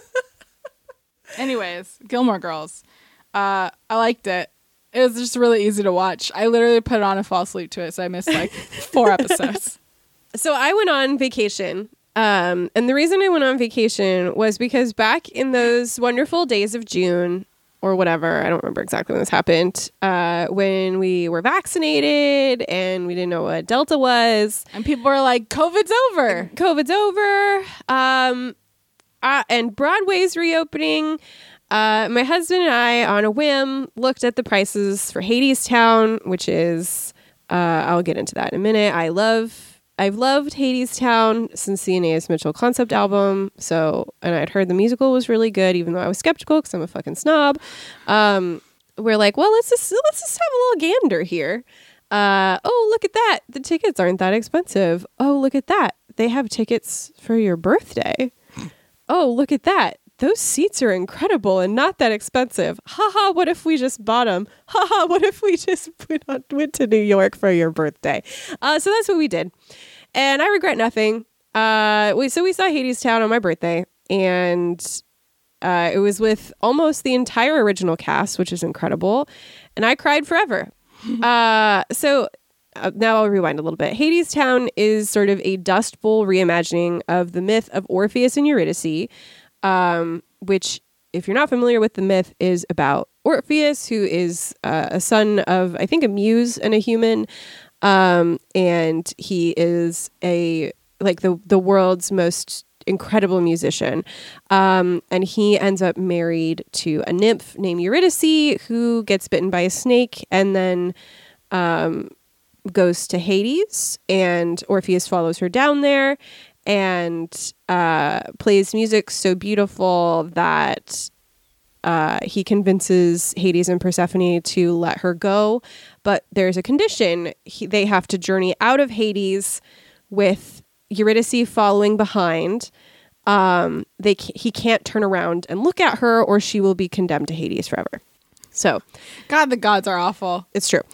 Anyways, Gilmore Girls. Uh, I liked it. It was just really easy to watch. I literally put it on and fall asleep to it, so I missed like four episodes. So I went on vacation. Um, and the reason I went on vacation was because back in those wonderful days of June or whatever, I don't remember exactly when this happened, uh, when we were vaccinated and we didn't know what Delta was. And people were like, COVID's over. COVID's over. Um, uh, and Broadway's reopening. Uh, my husband and I, on a whim, looked at the prices for Hadestown, which is, uh, I'll get into that in a minute. I love... I've loved Hadestown since the Anais Mitchell concept album. So, and I'd heard the musical was really good, even though I was skeptical because I'm a fucking snob. Um, we're like, well, let's just let's just have a little gander here. Uh, oh, look at that! The tickets aren't that expensive. Oh, look at that! They have tickets for your birthday. Oh, look at that! Those seats are incredible and not that expensive. Haha, what if we just bought them? Haha, what if we just went, on, went to New York for your birthday? Uh, so that's what we did. And I regret nothing. Uh, we So we saw Hadestown on my birthday. And uh, it was with almost the entire original cast, which is incredible. And I cried forever. uh, so uh, now I'll rewind a little bit. Hadestown is sort of a Dust Bowl reimagining of the myth of Orpheus and Eurydice. Um, which, if you're not familiar with the myth, is about Orpheus, who is uh, a son of, I think, a muse and a human. Um, and he is a, like the, the world's most incredible musician. Um, and he ends up married to a nymph named Eurydice, who gets bitten by a snake and then, um, goes to Hades, and Orpheus follows her down there. And uh, plays music so beautiful that uh, he convinces Hades and Persephone to let her go. But there's a condition. He, they have to journey out of Hades with Eurydice following behind. Um, they he can't turn around and look at her, or she will be condemned to Hades forever. So, God, the gods are awful. It's true.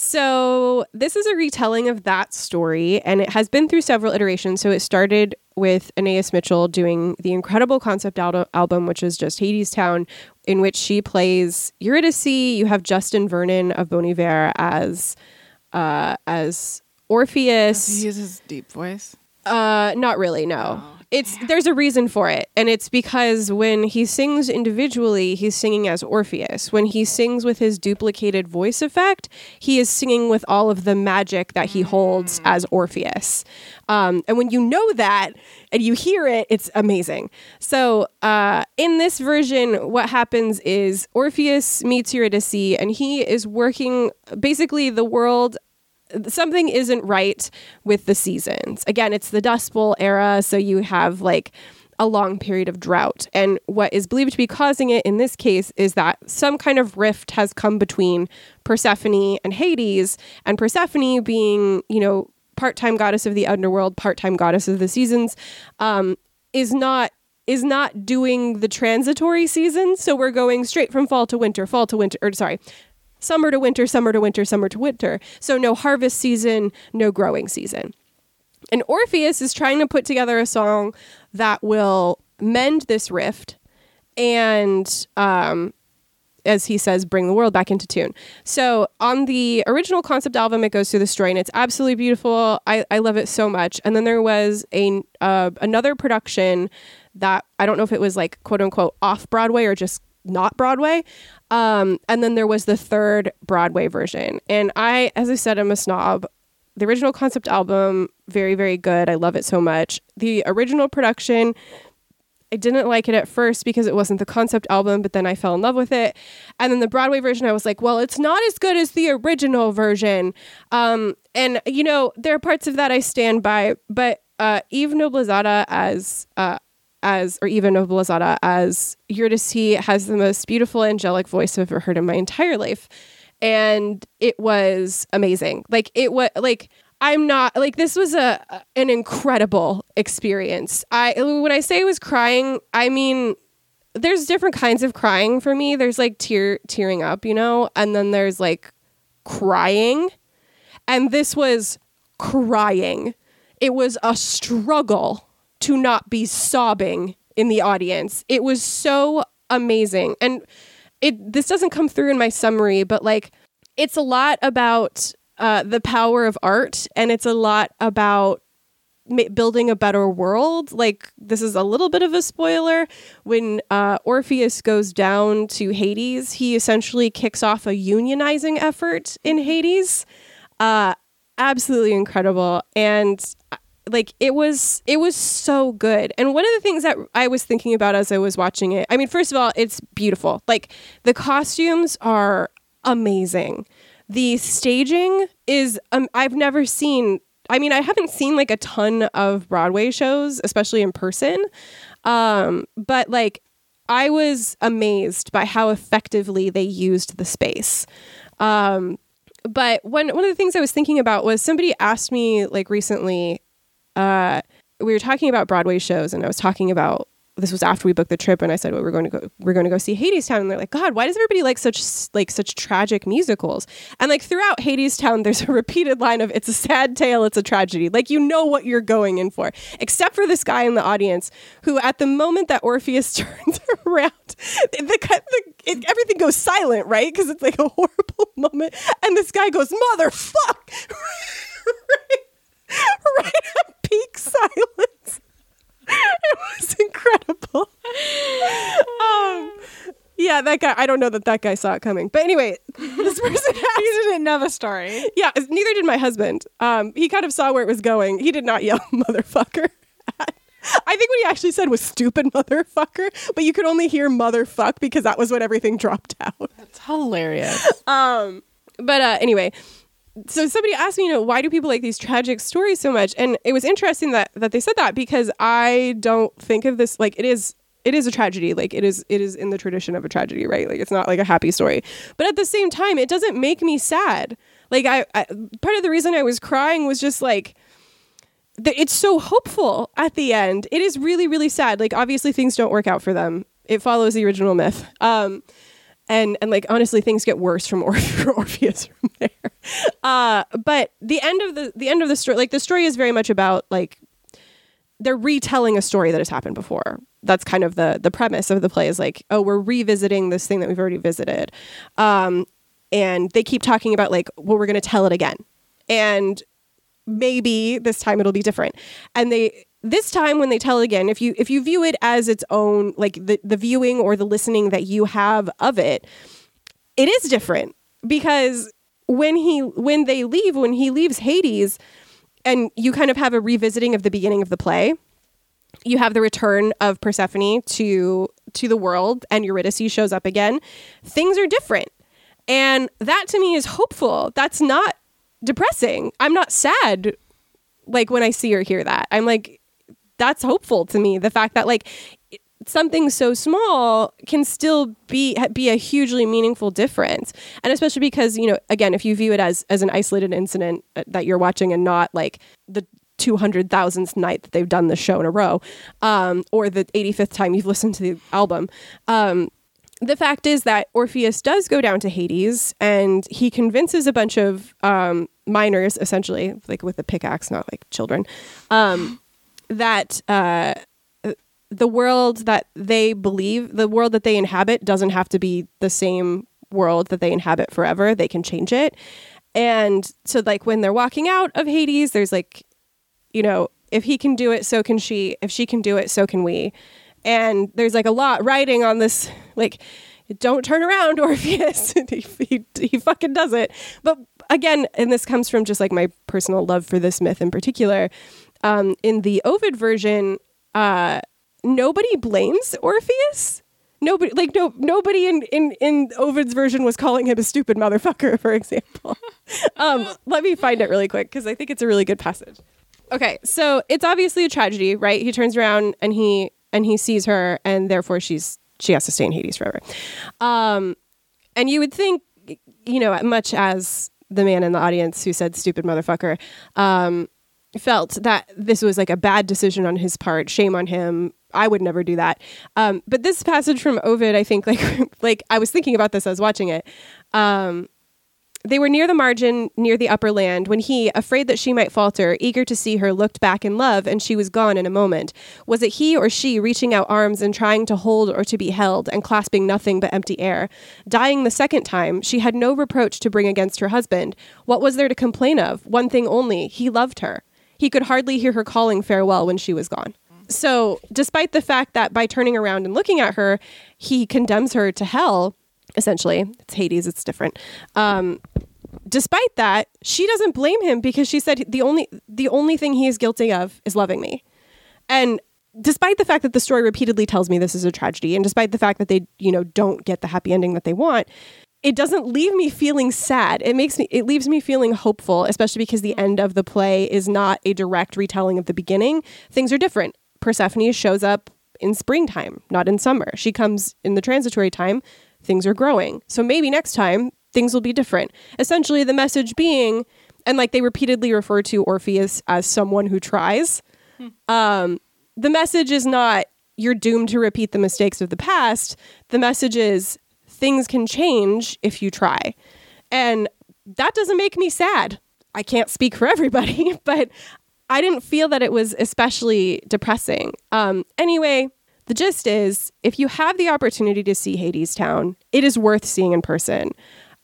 So this is a retelling of that story, and it has been through several iterations. So it started with Anais Mitchell doing the incredible concept al- album, which is just Hadestown, in which she plays Eurydice. You have Justin Vernon of Bon Iver as uh, as Orpheus. Does he use his deep voice? Uh, not really, no. Oh, It's there's a reason for it, and it's because when he sings individually, he's singing as Orpheus. When he sings with his duplicated voice effect, he is singing with all of the magic that he holds as Orpheus. Um, and when you know that and you hear it, it's amazing. So uh, in this version, what happens is Orpheus meets Eurydice, and he is working basically the world. Something isn't right with the seasons. Again, it's the Dust Bowl era, so you have like a long period of drought. And what is believed to be causing it in this case is that some kind of rift has come between Persephone and Hades, and Persephone being, you know, part-time goddess of the underworld, part-time goddess of the seasons, um, is not is not doing the transitory seasons. So we're going straight from fall to winter, fall to winter, or sorry, summer to winter, summer to winter, summer to winter. So no harvest season, no growing season. And Orpheus is trying to put together a song that will mend this rift and, um, as he says, bring the world back into tune. So on the original concept album, it goes through the story, and it's absolutely beautiful. I, I love it so much. And then there was a uh, another production that I don't know if it was like quote unquote off Broadway or just not Broadway. Um, and then there was the third Broadway version. And I, as I said, I'm a snob. The original concept album, very, very good. I love it so much. The original production, I didn't like it at first because it wasn't the concept album, but then I fell in love with it. And then the Broadway version, I was like, well, it's not as good as the original version. Um, and, you know, there are parts of that I stand by, but uh, Eve Noblezada as... Uh, as, or Eva Noblezada as Eurydice has the most beautiful angelic voice I've ever heard in my entire life. And it was amazing. Like it was like, I'm not like, this was a, an incredible experience. I, when I say I was crying, I mean, there's different kinds of crying for me. There's like tear, tearing up, you know, and then there's like crying. And this was crying. It was a struggle to not be sobbing in the audience. It was so amazing. And it this doesn't come through in my summary, but like it's a lot about uh, the power of art, and it's a lot about ma- building a better world. Like this is a little bit of a spoiler. When uh, Orpheus goes down to Hades, he essentially kicks off a unionizing effort in Hades. Uh, absolutely incredible. And like it was, it was so good. And one of the things that I was thinking about as I was watching it, I mean, first of all, it's beautiful. Like the costumes are amazing. The staging is, um, I've never seen, I mean, I haven't seen like a ton of Broadway shows, especially in person. Um, but like, I was amazed by how effectively they used the space. Um, but one, one of the things I was thinking about was somebody asked me like recently, Uh, we were talking about Broadway shows, and I was talking about, this was after we booked the trip, and I said, well, we're going to go, we're going to go see Hadestown. And they're like, God, why does everybody like such, like such tragic musicals? And like throughout Hadestown, there's a repeated line of, it's a sad tale, it's a tragedy. Like, you know what you're going in for, except for this guy in the audience who at the moment that Orpheus turns around, the, the it, everything goes silent, right? Because it's like a horrible moment. And this guy goes, motherfuck! right? Right at peak silence. It was incredible. Um, yeah, that guy, I don't know that that guy saw it coming. But anyway, this person asked, he didn't know the story. Yeah, neither did my husband. Um, he kind of saw where it was going. He did not yell motherfucker. I think what he actually said was stupid motherfucker, but you could only hear motherfuck because that was what everything dropped out. That's hilarious. Um, but uh, anyway, so somebody asked me, you know, why do people like these tragic stories so much? And it was interesting that that they said that, because I don't think of this like it is. It is a tragedy. Like it is. It is in the tradition of a tragedy, right? Like it's not like a happy story. But at the same time, it doesn't make me sad. Like I, I part of the reason I was crying was just like, the, it's so hopeful at the end. It is really, really sad. Like obviously things don't work out for them. It follows the original myth. Um, And and like honestly, things get worse from Orphe- Orpheus from there. Uh, but the end of the the end of the story, like the story is very much about like they're retelling a story that has happened before. That's kind of the the premise of the play is like, oh, we're revisiting this thing that we've already visited, um, and they keep talking about like, well, we're going to tell it again, and maybe this time it'll be different. And they this time when they tell it again, if you if you view it as its own, like the, the viewing or the listening that you have of it, it is different because when he when they leave, when he leaves Hades, and you kind of have a revisiting of the beginning of the play, you have the return of Persephone to to the world, and Eurydice shows up again. Things are different, and that to me is hopeful. That's not depressing. I'm not sad. Like when I see or hear that, I'm like, that's hopeful to me. The fact that like something so small can still be be a hugely meaningful difference, and especially because, you know, again, if you view it as as an isolated incident that you're watching and not like the two hundred thousandth night that they've done the show in a row, um, or the eighty-fifth time you've listened to the album. Um, the fact is that Orpheus does go down to Hades, and he convinces a bunch of um, minors, essentially, like with a pickaxe, not like children, um, that uh, the world that they believe, the world that they inhabit, doesn't have to be the same world that they inhabit forever. They can change it. And so, like, when they're walking out of Hades, there's like, you know, if he can do it, so can she. If she can do it, so can we. And there's like a lot riding on this, like, don't turn around, Orpheus. he, he, he fucking does it. But again, and this comes from just like my personal love for this myth in particular. Um, in the Ovid version, uh, nobody blames Orpheus. Nobody, like, no, nobody in, in, in Ovid's version was calling him a stupid motherfucker, for example. um, let me find it really quick because I think it's a really good passage. Okay, so it's obviously a tragedy, right? He turns around and he and he sees her, and therefore she's she has to stay in Hades forever. Um, and you would think, you know, much as the man in the audience who said "stupid motherfucker" um, felt that this was like a bad decision on his part. Shame on him. I would never do that. Um, but this passage from Ovid, I think, like like I was thinking about this as watching it. Um, They were near the margin, near the upper land, when he, afraid that she might falter, eager to see her, looked back in love, and she was gone in a moment. Was it he or she reaching out arms and trying to hold or to be held, and clasping nothing but empty air? Dying the second time, she had no reproach to bring against her husband. What was there to complain of? One thing only, he loved her. He could hardly hear her calling farewell when she was gone. So, despite the fact that by turning around and looking at her, he condemns her to hell, essentially, it's Hades, it's different. Um, despite that, she doesn't blame him because she said the only the only thing he is guilty of is loving me. And despite the fact that the story repeatedly tells me this is a tragedy, and despite the fact that they, you know, don't get the happy ending that they want, it doesn't leave me feeling sad. It makes me it leaves me feeling hopeful, especially because the end of the play is not a direct retelling of the beginning. Things are different. Persephone shows up in springtime, not in summer. She comes in the transitory time. Things are growing. So maybe next time things will be different. Essentially, the message being, and like they repeatedly refer to Orpheus as someone who tries. Hmm. Um, the message is not you're doomed to repeat the mistakes of the past. The message is things can change if you try. And that doesn't make me sad. I can't speak for everybody, but I didn't feel that it was especially depressing. Um, anyway, the gist is, if you have the opportunity to see Hadestown, it is worth seeing in person.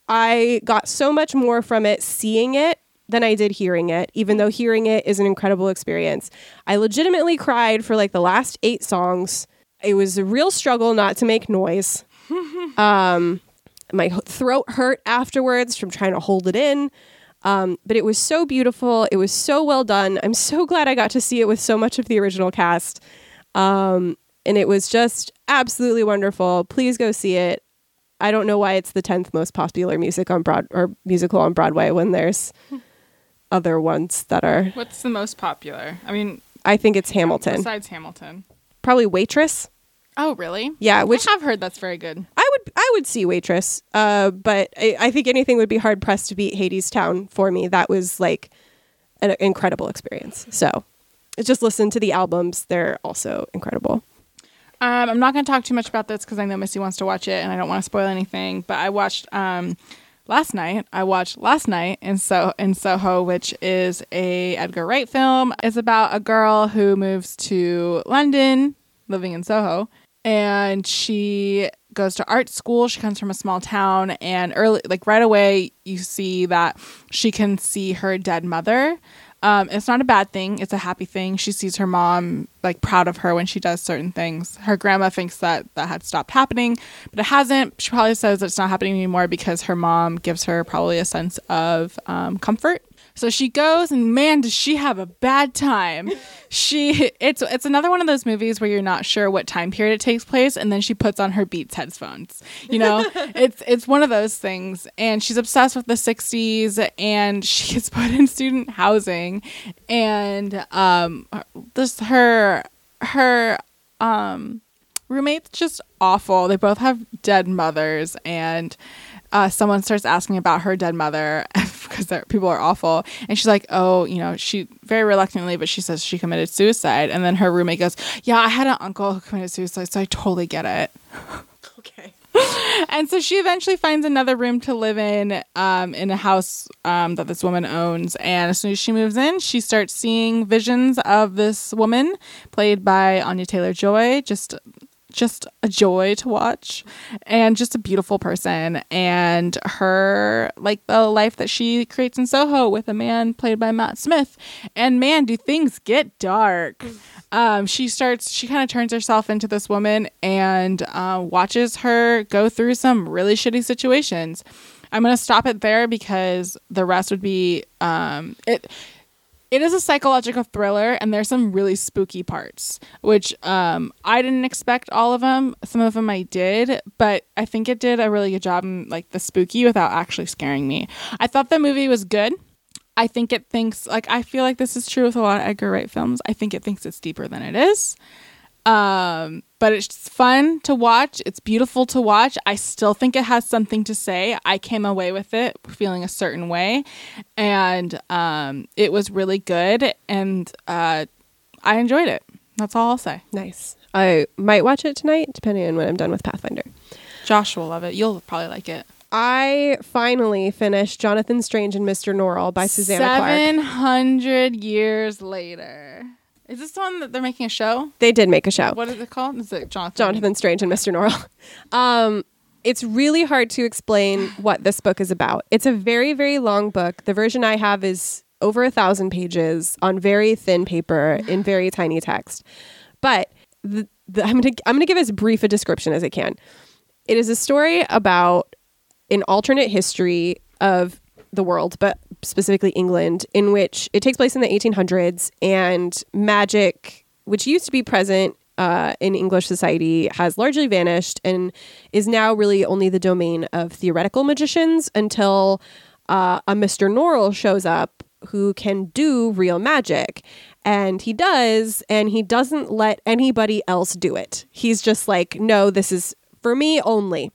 I got so much more from it seeing it than I did hearing it, even though hearing it is an incredible experience. I legitimately cried for like the last eight songs. It was a real struggle not to make noise. um, my throat hurt afterwards from trying to hold it in. Um, but it was so beautiful. It was so well done. I'm so glad I got to see it with so much of the original cast. Um, and it was just absolutely wonderful. Please go see it. I don't know why it's the tenth most popular music on Broad or musical on Broadway when there's other ones that are. What's the most popular? I mean, I think it's Hamilton. Besides Hamilton, probably Waitress. Oh, really? Yeah, which I have heard that's very good. I would I would see Waitress, uh, but I, I think anything would be hard pressed to beat Hadestown for me. That was like an incredible experience. So just listen to the albums; they're also incredible. Um, I'm not going to talk too much about this because I know Missy wants to watch it, and I don't want to spoil anything. But I watched um, last night. I watched Last Night in so in Soho, which is a Edgar Wright film. It's about a girl who moves to London, living in Soho. And she goes to art school. She comes from a small town, and early, like right away, you see that she can see her dead mother. Um, it's not a bad thing. It's a happy thing. She sees her mom like proud of her when she does certain things. Her grandma thinks that that had stopped happening, but it hasn't. She probably says it's not happening anymore because her mom gives her probably a sense of um, comfort. So she goes, and man, does she have a bad time. She it's it's another one of those movies where you're not sure what time period it takes place, and then she puts on her Beats headphones. You know, it's it's one of those things. And she's obsessed with the sixties, and she gets put in student housing, and um, this her her um roommate's just awful. They both have dead mothers, and Uh, someone starts asking about her dead mother because people are awful. And she's like, oh, you know, she very reluctantly, but she says she committed suicide. And then her roommate goes, yeah, I had an uncle who committed suicide, so I totally get it. Okay. And so she eventually finds another room to live in, um, in a house um, that this woman owns. And as soon as she moves in, she starts seeing visions of this woman played by Anya Taylor-Joy. Just just a joy to watch, and just a beautiful person, and her like the life that she creates in Soho with a man played by Matt Smith. And man, do things get dark. Um, she starts, she kind of turns herself into this woman and uh, watches her go through some really shitty situations. I'm going to stop it there because the rest would be, um, it, It is a psychological thriller, and there's some really spooky parts, which um, I didn't expect all of them. Some of them I did, but I think it did a really good job in like the spooky without actually scaring me. I thought the movie was good. I think it thinks, like, I feel like this is true with a lot of Edgar Wright films. I think it thinks it's deeper than it is. Um, but it's fun to watch. It's beautiful to watch. I still think it has something to say. I came away with it feeling a certain way, and um, it was really good, and uh, I enjoyed it. That's all I'll say. Nice. I might watch it tonight, depending on when I'm done with Pathfinder. Josh will love it. You'll probably like it. I finally finished Jonathan Strange and Mister Norrell by Susanna Clarke. seven hundred years later. Is this the one that they're making a show? They did make a show. What is it called? Is it Jonathan? Jonathan Strange and Mister Norrell. Um, it's really hard to explain what this book is about. It's a very, very long book. The version I have is over a thousand pages on very thin paper in very tiny text. But the, the, I'm gonna I'm gonna give as brief a description as I can. It is a story about an alternate history of the world, but specifically England, in which it takes place in the eighteen hundreds, and magic, which used to be present uh, in English society, has largely vanished and is now really only the domain of theoretical magicians until uh, a Mister Norrell shows up who can do real magic. And he does, and he doesn't let anybody else do it. He's just like, no, this is for me only.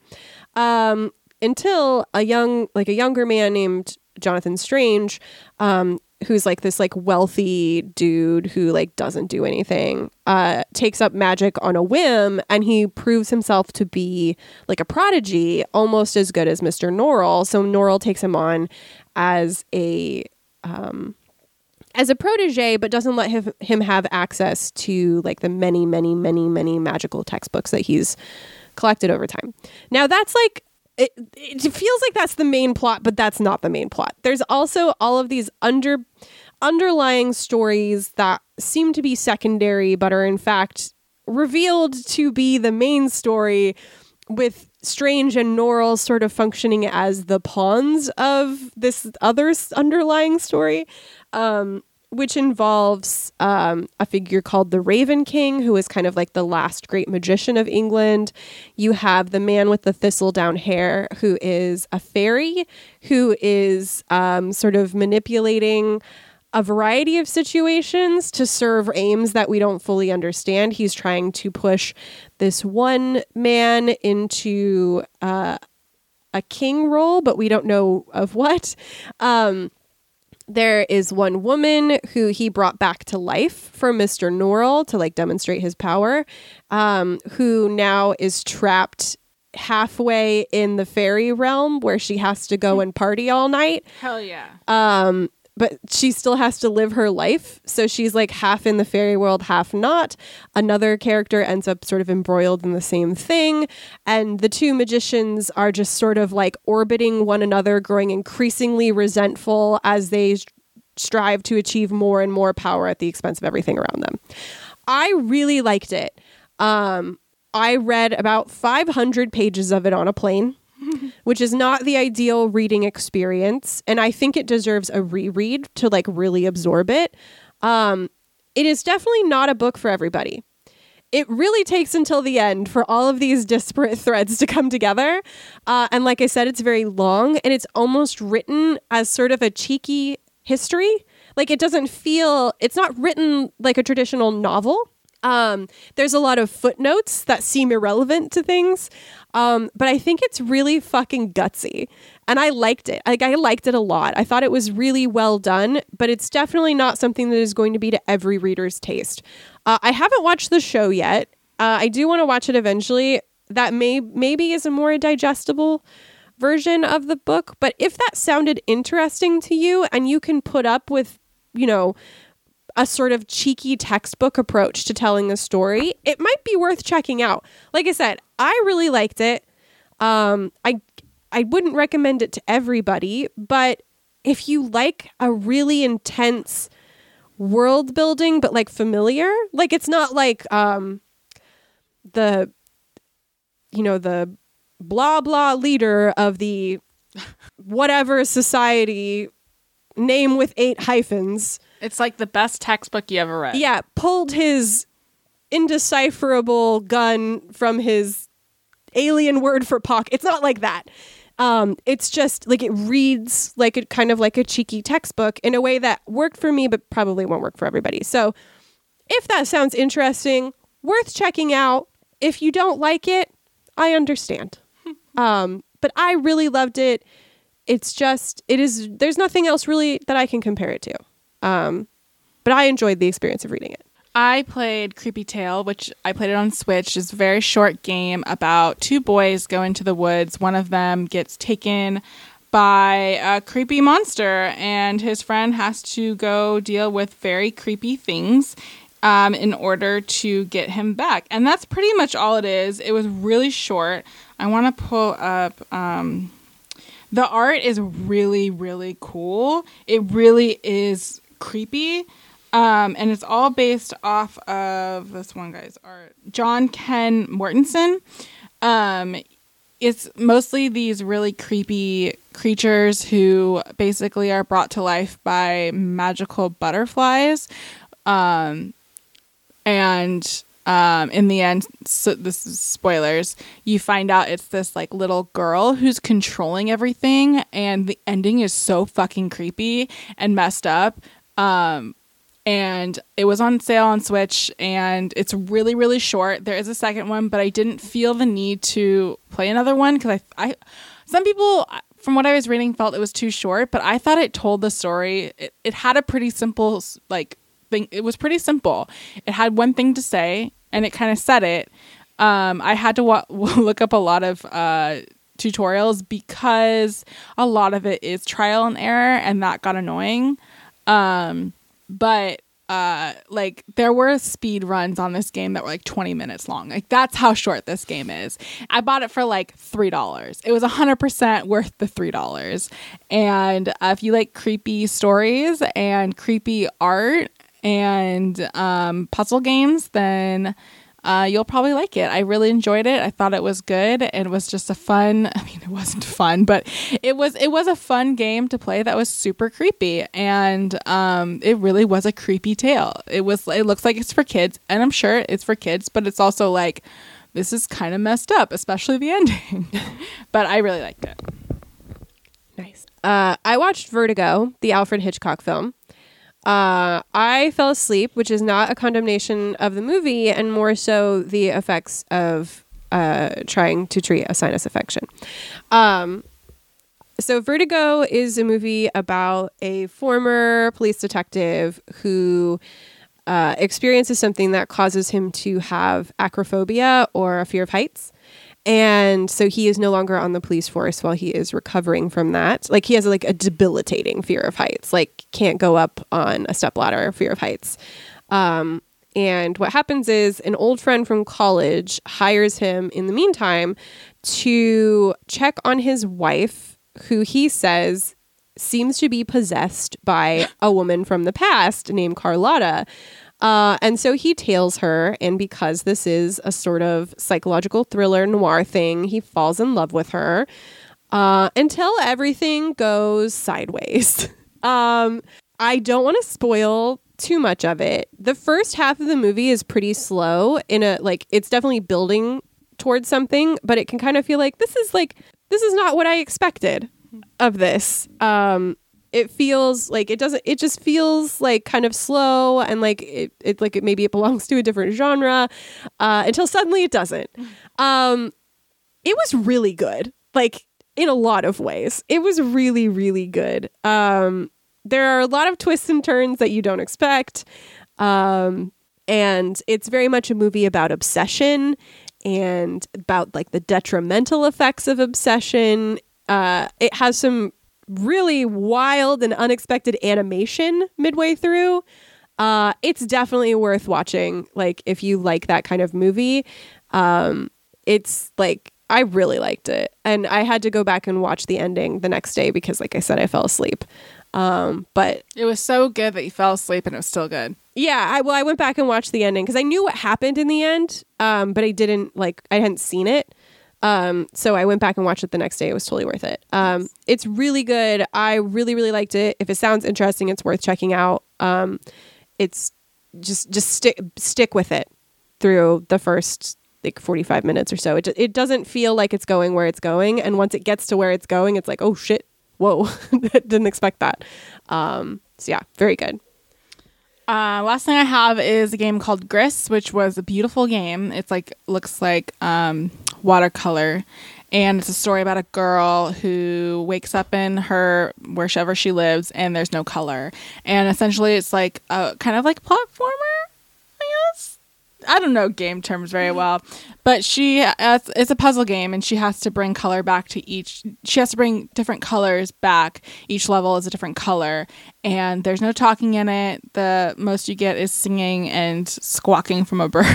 Um, until a young, like a younger man named Jonathan Strange, um, who's like this like wealthy dude who like doesn't do anything, uh, takes up magic on a whim, and he proves himself to be like a prodigy, almost as good as Mister Norrell. So Norrell takes him on as a um, as a protege, but doesn't let him, him have access to like the many, many, many, many magical textbooks that he's collected over time. Now that's like, It, it feels like that's the main plot, but that's not the main plot. There's also all of these under underlying stories that seem to be secondary, but are in fact revealed to be the main story, with Strange and Norrell sort of functioning as the pawns of this other underlying story, um, which involves um, a figure called the Raven King, who is kind of like the last great magician of England. You have the man with the thistle-down hair, who is a fairy, who is um, sort of manipulating a variety of situations to serve aims that we don't fully understand. He's trying to push this one man into uh, a king role, but we don't know of what. Um, There is one woman who he brought back to life for Mister Norrell to like demonstrate his power, um, who now is trapped halfway in the fairy realm where she has to go and party all night. Hell yeah. Um, but she still has to live her life. So she's like half in the fairy world, half not. Another character ends up sort of embroiled in the same thing. And the two magicians are just sort of like orbiting one another, growing increasingly resentful as they strive to achieve more and more power at the expense of everything around them. I really liked it. Um, I read about five hundred pages of it on a plane, which is not the ideal reading experience. And I think it deserves a reread to like really absorb it. Um, it is definitely not a book for everybody. It really takes until the end for all of these disparate threads to come together. Uh, and like I said, it's very long and it's almost written as sort of a cheeky history. Like it doesn't feel, it's not written like a traditional novel. Um, there's a lot of footnotes that seem irrelevant to things. Um, but I think it's really fucking gutsy. And I liked it. Like I liked it a lot. I thought it was really well done, but it's definitely not something that is going to be to every reader's taste. Uh, I haven't watched the show yet. Uh, I do want to watch it eventually. That may maybe is a more digestible version of the book. But if that sounded interesting to you and you can put up with, you know, a sort of cheeky textbook approach to telling a story, it might be worth checking out. Like I said, I really liked it. Um, I I wouldn't recommend it to everybody, but if you like a really intense world building, but like familiar, like it's not like um, the, you know, the blah, blah leader of the whatever society, name with eight hyphens. It's like the best textbook you ever read. Yeah, pulled his indecipherable gun from his alien word for pocket. It's not like that. Um, it's just like it reads like a kind of like a cheeky textbook in a way that worked for me, but probably won't work for everybody. So if that sounds interesting, worth checking out. If you don't like it, I understand. um, but I really loved it. It's just, it is, there's nothing else really that I can compare it to. Um, but I enjoyed the experience of reading it. I played Creepy Tale, which I played it on Switch. It's a very short game about two boys go into the woods. One of them gets taken by a creepy monster, and his friend has to go deal with very creepy things um, in order to get him back. And that's pretty much all it is. It was really short. I want to pull up... Um, the art is really, really cool. It really is creepy. Um, and it's all based off of this one guy's art, John Ken Mortensen. Um, it's mostly these really creepy creatures who basically are brought to life by magical butterflies. Um, and um, in the end, so this is spoilers, you find out it's this like little girl who's controlling everything. And the ending is so fucking creepy and messed up. Um, And it was on sale on Switch, and it's really, really short. There is a second one, but I didn't feel the need to play another one because I, I, some people, from what I was reading, felt it was too short. But I thought it told the story. It, it had a pretty simple, like, thing. It was pretty simple. It had one thing to say, and it kind of said it. Um, I had to wa- look up a lot of uh, tutorials because a lot of it is trial and error, and that got annoying. Um, But, uh, like, there were speed runs on this game that were, like, twenty minutes long. Like, that's how short this game is. I bought it for, like, three dollars. It was one hundred percent worth the three dollars. And uh, if you like creepy stories and creepy art and um, puzzle games, then... Uh, you'll probably like it. I really enjoyed it. I thought it was good. It was just a fun, I mean, it wasn't fun, but it was, it was a fun game to play that was super creepy. And, um, it really was a creepy tale. It was, it looks like it's for kids, and I'm sure it's for kids, but it's also like, this is kind of messed up, especially the ending, but I really liked it. Nice. Uh, I watched Vertigo, the Alfred Hitchcock film. Uh, I fell asleep, which is not a condemnation of the movie and more so the effects of uh, trying to treat a sinus infection. Um, so Vertigo is a movie about a former police detective who uh, experiences something that causes him to have acrophobia or a fear of heights. And so he is no longer on the police force while he is recovering from that. Like he has like a debilitating fear of heights, like can't go up on a stepladder, fear of heights. Um, and what happens is an old friend from college hires him in the meantime to check on his wife, who he says seems to be possessed by a woman from the past named Carlotta. Uh, and so he tails her, and because this is a sort of psychological thriller noir thing, he falls in love with her uh, until everything goes sideways. um, I don't want to spoil too much of it. The first half of the movie is pretty slow in a, like, it's definitely building towards something, but it can kind of feel like this is like, this is not what I expected of this. Um, It feels like it doesn't, it just feels like kind of slow and like it, it like it maybe it belongs to a different genre uh, until suddenly it doesn't. Um, it was really good, like in a lot of ways. It was really, really good. Um, there are a lot of twists and turns that you don't expect. Um, and it's very much a movie about obsession and about like the detrimental effects of obsession. Uh, it has some really wild and unexpected animation midway through. Uh, it's definitely worth watching. Like if you like that kind of movie, um, it's like, I really liked it. And I had to go back and watch the ending the next day because like I said, I fell asleep. Um, but It was so good that you fell asleep and it was still good. yeah, I, well, I went back and watched the ending because I knew what happened in the end. Um, but I didn't like, I hadn't seen it. Um, so I went back and watched it the next day. It was totally worth it. Um, it's really good. I really, really liked it. If it sounds interesting, it's worth checking out. Um, it's just, just stick, stick with it through the first like forty-five minutes or so. It, it doesn't feel like it's going where it's going. And once it gets to where it's going, it's like, oh shit, whoa, didn't expect that. Um, so yeah, very good. Uh, last thing I have is a game called Gris, which was a beautiful game. It's like, looks like, um, watercolor, and it's a story about a girl who wakes up in her wherever she lives and there's no color, and essentially it's like a kind of like platformer, I guess. I don't know game terms very well, but she uh, it's, it's a puzzle game, and she has to bring color back to each she has to bring different colors back. Each level is a different color, and there's no talking in it. The most you get is singing and squawking from a bird.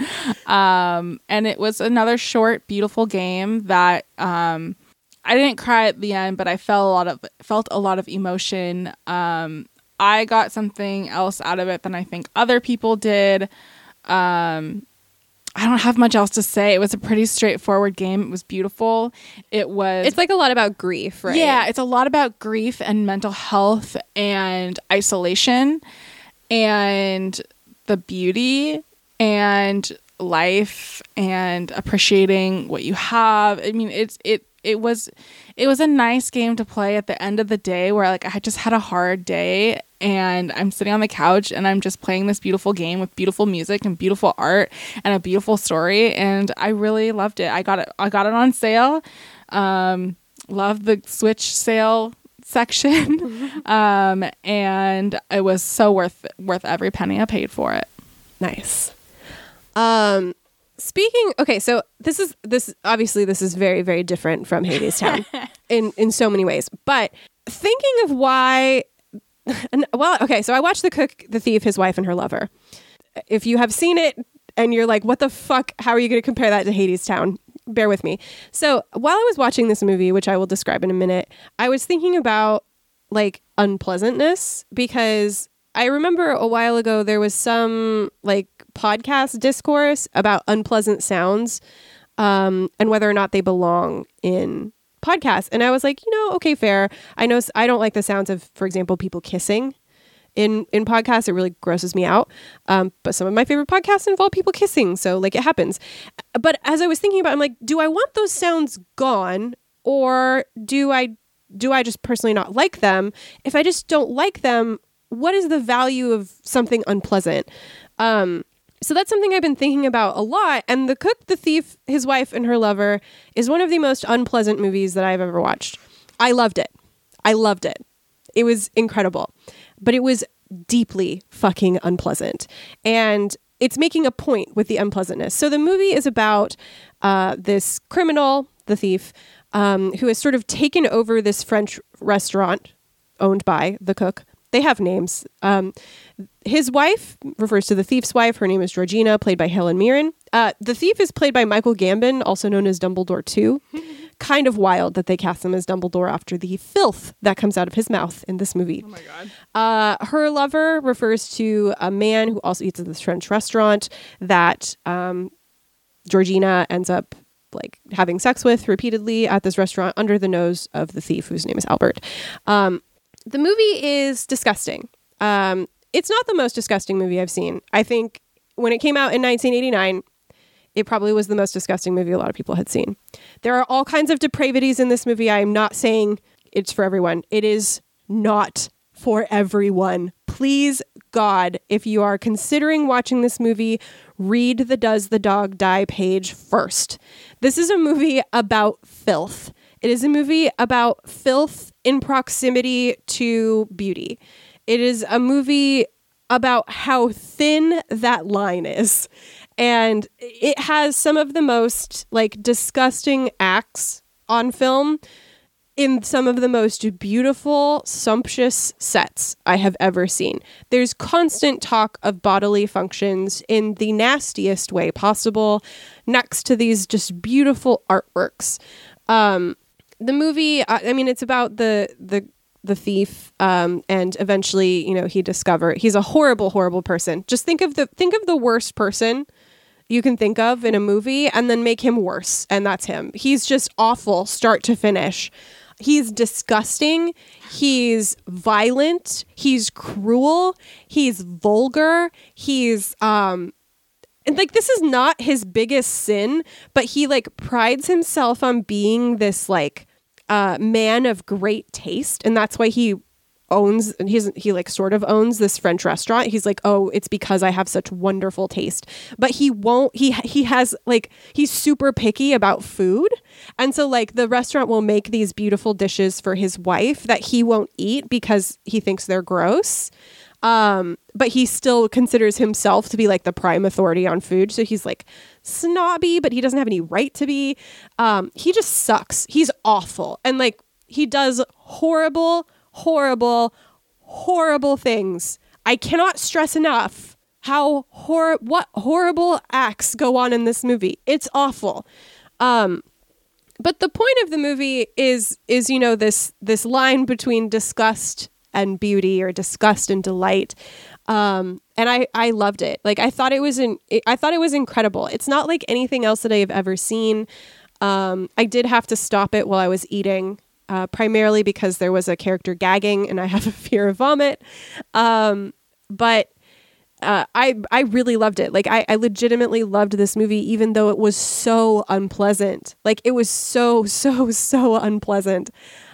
um, and it was another short, beautiful game that um, I didn't cry at the end, but I felt a lot of felt a lot of emotion. Um, I got something else out of it than I think other people did. Um, I don't have much else to say. It was a pretty straightforward game. It was beautiful. It was. It's like a lot about grief, right? Yeah, it's a lot about grief and mental health and isolation and the beauty and life and appreciating what you have. I mean, it's it it was it was a nice game to play at the end of the day where like I just had a hard day and I'm sitting on the couch and I'm just playing this beautiful game with beautiful music and beautiful art and a beautiful story, and I really loved it. I got it I got it on sale. Um loved the Switch sale section. um and it was so worth worth every penny I paid for it. Nice. Um Speaking, okay, so this is this obviously this is very, very different from Hadestown in in so many ways. But thinking of why, well, okay, so I watched The Cook, The Thief, His Wife, and Her Lover. If you have seen it and you're like, what the fuck? How are you going to compare that to Hadestown? Bear with me. So while I was watching this movie, which I will describe in a minute, I was thinking about like unpleasantness, because I remember a while ago there was some like podcast discourse about unpleasant sounds um, and whether or not they belong in podcasts. And I was like, you know, okay, fair. I know I don't like the sounds of, for example, people kissing in, in podcasts. It really grosses me out. Um, but some of my favorite podcasts involve people kissing. So like it happens. But as I was thinking about it, I'm like, do I want those sounds gone, or do I, do I just personally not like them? If I just don't like them, what is the value of something unpleasant? Um, so that's something I've been thinking about a lot. And The Cook, The Thief, His Wife, and Her Lover is one of the most unpleasant movies that I've ever watched. I loved it. I loved it. It was incredible. But it was deeply fucking unpleasant. And it's making a point with the unpleasantness. So the movie is about uh, this criminal, the thief, um, who has sort of taken over this French restaurant owned by the cook. They have names. Um, his wife refers to the thief's wife. Her name is Georgina, played by Helen Mirren. Uh, the thief is played by Michael Gambon, also known as Dumbledore two. kind of wild that they cast him as Dumbledore after the filth that comes out of his mouth in this movie. Oh my God. Uh, her lover refers to a man who also eats at this French restaurant that um, Georgina ends up like having sex with repeatedly at this restaurant under the nose of the thief, whose name is Albert. Um, the movie is disgusting. Um, it's not the most disgusting movie I've seen. I think when it came out in nineteen eighty-nine, it probably was the most disgusting movie a lot of people had seen. There are all kinds of depravities in this movie. I am not saying it's for everyone. It is not for everyone. Please, God, if you are considering watching this movie, read the Does the Dog Die page first. This is a movie about filth. It is a movie about filth in proximity to beauty. It is a movie about how thin that line is. And it has some of the most like disgusting acts on film in some of the most beautiful, sumptuous sets I have ever seen. There's constant talk of bodily functions in the nastiest way possible next to these just beautiful artworks. Um, the movie, I, I mean, it's about the the the thief, um, and eventually, you know, he discover he's a horrible, horrible person. Just think of the think of the worst person you can think of in a movie, and then make him worse, and that's him. He's just awful, start to finish. He's disgusting. He's violent. He's cruel. He's vulgar. He's um and like this is not his biggest sin, but he like prides himself on being this like uh man of great taste, and that's why he owns and he's he like sort of owns this French restaurant. He's like, oh, it's because I have such wonderful taste. But he won't he he has like he's super picky about food. And so like the restaurant will make these beautiful dishes for his wife that he won't eat because he thinks they're gross. Um, but he still considers himself to be like the prime authority on food. So he's like snobby, but he doesn't have any right to be. Um, he just sucks. He's awful. And like he does horrible horrible, horrible things. I cannot stress enough how hor- what horrible acts go on in this movie. It's awful. Um, but the point of the movie is, is, you know, this, this line between disgust and beauty, or disgust and delight. Um, and I, I loved it. Like, I thought it was, in, I thought it was incredible. It's not like anything else that I have ever seen. Um, I did have to stop it while I was eating. Uh, primarily because there was a character gagging and I have a fear of vomit. Um, but uh, I I really loved it. Like I, I legitimately loved this movie, even though it was so unpleasant. Like it was so, so, so unpleasant.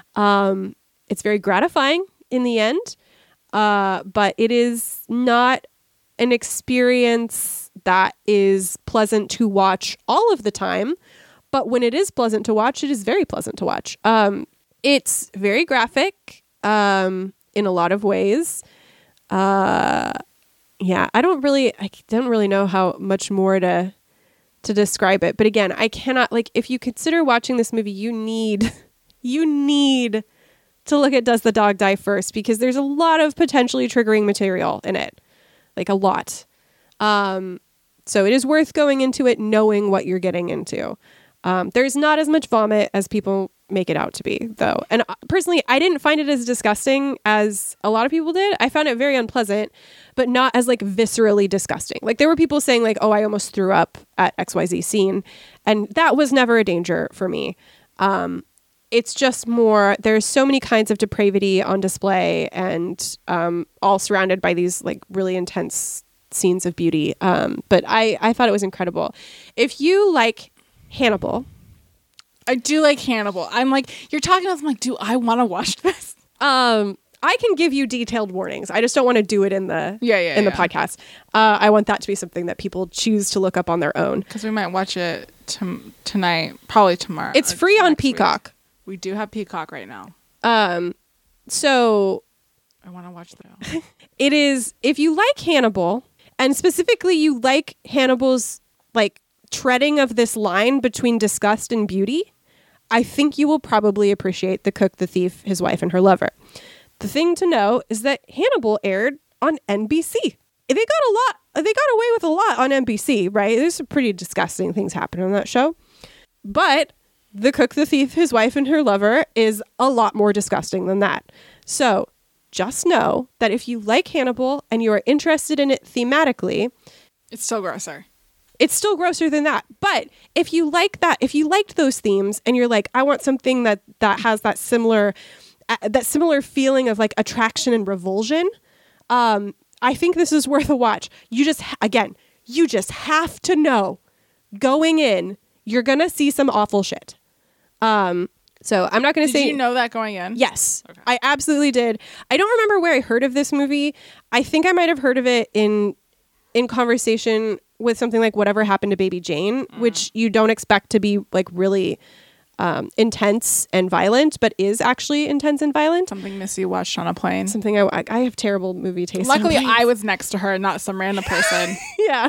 Um, it's very gratifying in the end, uh, but it is not an experience that is pleasant to watch all of the time. But when it is pleasant to watch, it is very pleasant to watch. Um, It's very graphic um, in a lot of ways. Uh, yeah, I don't really, I don't really know how much more to to describe it. But again, I cannot, like, if you consider watching this movie, you need, you need to look at Does the Dog Die first, because there's a lot of potentially triggering material in it, like a lot. Um, so it is worth going into it knowing what you're getting into. Um, there's not as much vomit as people make it out to be, though. And personally, I didn't find it as disgusting as a lot of people did. I found it very unpleasant, but not as like viscerally disgusting. Like there were people saying like, oh, I almost threw up at X Y Z scene. And that was never a danger for me. Um, it's just more, there's so many kinds of depravity on display, and um, all surrounded by these like really intense scenes of beauty. Um, but I, I thought it was incredible. If you like Hannibal, I do like Hannibal. I'm like, you're talking about, I'm like, do I want to watch this? Um, I can give you detailed warnings. I just don't want to do it in the yeah, yeah, in yeah. the podcast. Uh, I want that to be something that people choose to look up on their own. Because we might watch it t- tonight, probably tomorrow. It's free on Peacock. Week. We do have Peacock right now. Um, so I want to watch that. It is, if you like Hannibal, and specifically you like Hannibal's like treading of this line between disgust and beauty, I think you will probably appreciate The Cook, the Thief, His Wife, and Her Lover. The thing to know is that Hannibal aired on N B C. They got a lot, they got away with a lot on N B C, right? There's some pretty disgusting things happening on that show. But The Cook, the Thief, His Wife, and Her Lover is a lot more disgusting than that. So just know that if you like Hannibal and you are interested in it thematically, It's still grosser. it's still grosser than that. But if you like that, if you liked those themes and you're like, I want something that that has that similar uh, that similar feeling of like attraction and revulsion, um, I think this is worth a watch. You just ha- again, you just have to know going in, you're gonna see some awful shit. Um, so I'm not gonna Did say you know that going in? Yes, Okay. I absolutely did. I don't remember where I heard of this movie. I think I might have heard of it in in conversation with something like Whatever Happened to Baby Jane, Mm. which you don't expect to be like really um, intense and violent, but is actually intense and violent. Something Missy watched on a plane. Something I, I I have terrible movie taste. Luckily, on planes. I was next to her, not some random person. yeah.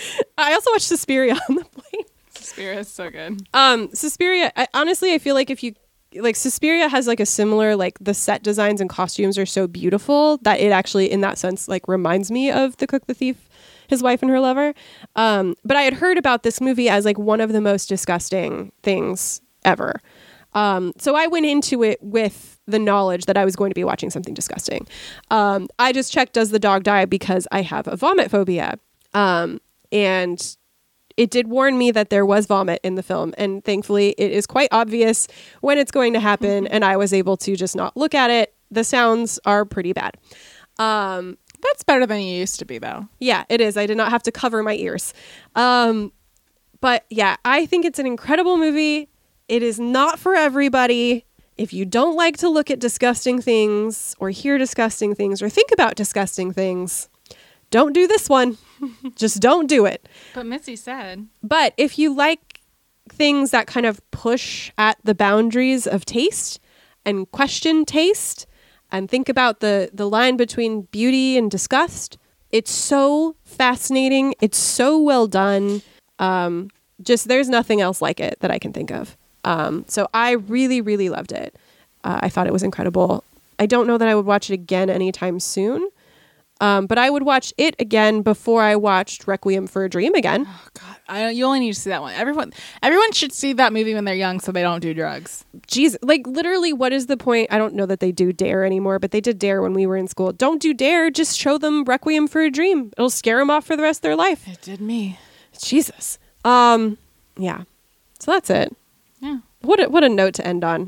I also watched Suspiria on the plane. Suspiria is so good. Um, Suspiria. I, honestly, I feel like if you like Suspiria has like a similar like the set designs and costumes are so beautiful that it actually in that sense like reminds me of The Cook, the Thief, His Wife, and Her Lover. Um, but I had heard about this movie as like one of the most disgusting things ever. Um, so I went into it with the knowledge that I was going to be watching something disgusting. Um, I just checked, does the dog die? Because I have a vomit phobia. Um, and it did warn me that there was vomit in the film. And thankfully it is quite obvious when it's going to happen. And I was able to just not look at it. The sounds are pretty bad. Um, That's better than you used to be, though. yeah, it is. I did not have to cover my ears. Um, but yeah, I think it's an incredible movie. It is not for everybody. If you don't like to look at disgusting things or hear disgusting things or think about disgusting things, don't do this one. Just don't do it. But Missy said. But if you like things that kind of push at the boundaries of taste and question taste and think about the, the line between beauty and disgust, it's so fascinating. It's so well done. Um, just there's nothing else like it that I can think of. Um, so I really, really loved it. Uh, I thought it was incredible. I don't know that I would watch it again anytime soon. Um, but I would watch it again before I watched Requiem for a Dream again. Oh God, I don't, you only need to see that one. Everyone, everyone should see that movie when they're young, so they don't do drugs. Jeez, like literally, what is the point? I don't know that they do Dare anymore, but they did Dare when we were in school. Don't do Dare. Just show them Requiem for a Dream. It'll scare them off for the rest of their life. It did me. Jesus. Um, yeah. So that's it. Yeah. What a, what a note to end on.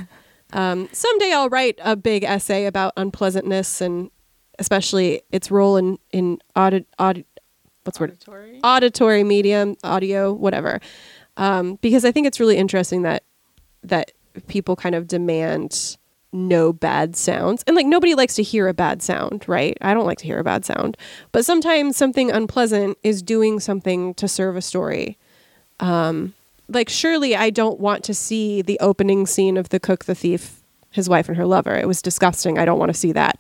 um, someday I'll write a big essay about unpleasantness and especially its role in in audit audit what's the word Auditory? auditory medium, audio, whatever. Um, because I think it's really interesting that that people kind of demand no bad sounds. And like nobody likes to hear a bad sound, right? I don't like to hear a bad sound. But sometimes something unpleasant is doing something to serve a story. Um, like surely I don't want to see the opening scene of The Cook, the Thief, His Wife, and Her Lover. It was disgusting. I don't want to see that.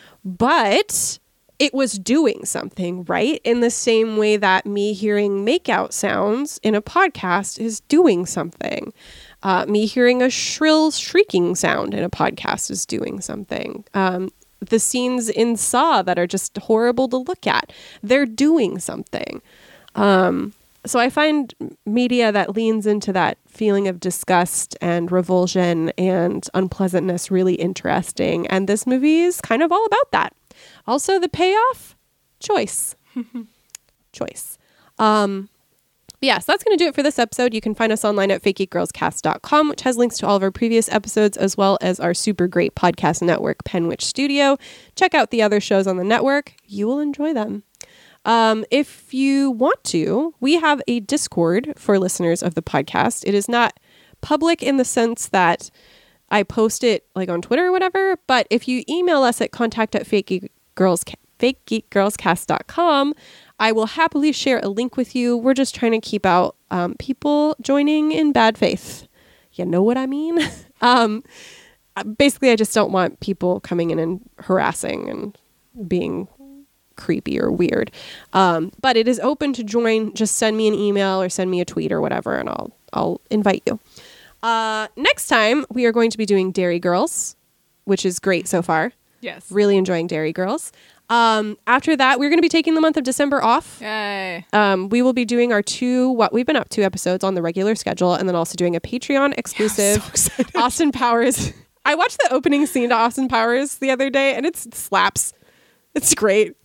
But it was doing something, right? In the same way that me hearing makeout sounds in a podcast is doing something. Uh, me hearing a shrill shrieking sound in a podcast is doing something. Um, the scenes in Saw that are just horrible to look at, they're doing something. Um, so I find media that leans into that feeling of disgust and revulsion and unpleasantness really interesting. And this movie is kind of all about that. Also, the payoff, choice. choice. Um, but yeah, so that's going to do it for this episode. You can find us online at fake geek girls cast dot com, which has links to all of our previous episodes, as well as our super great podcast network, Penwitch Studio. Check out the other shows on the network. You will enjoy them. Um, if you want to, we have a Discord for listeners of the podcast. It is not public in the sense that I post it like on Twitter or whatever, but if you email us at contact at fake geek girls fake geek girls cast dot com, I will happily share a link with you. We're just trying to keep out um, people joining in bad faith. You know what I mean? um, basically, I just don't want people coming in and harassing and being creepy or weird. Um, but it is open to join. Just send me an email or send me a tweet or whatever, and I'll I'll invite you. Uh, next time, we are going to be doing Dairy Girls, which is great so far. Yes. Really enjoying Dairy Girls. Um, after that, we're going to be taking the month of December off. Yay. Um, we will be doing our two What We've Been Up To episodes on the regular schedule, and then also doing a Patreon exclusive Yeah, I'm so excited. Austin Powers. I watched the opening scene to Austin Powers the other day, and it's, it slaps. It's great.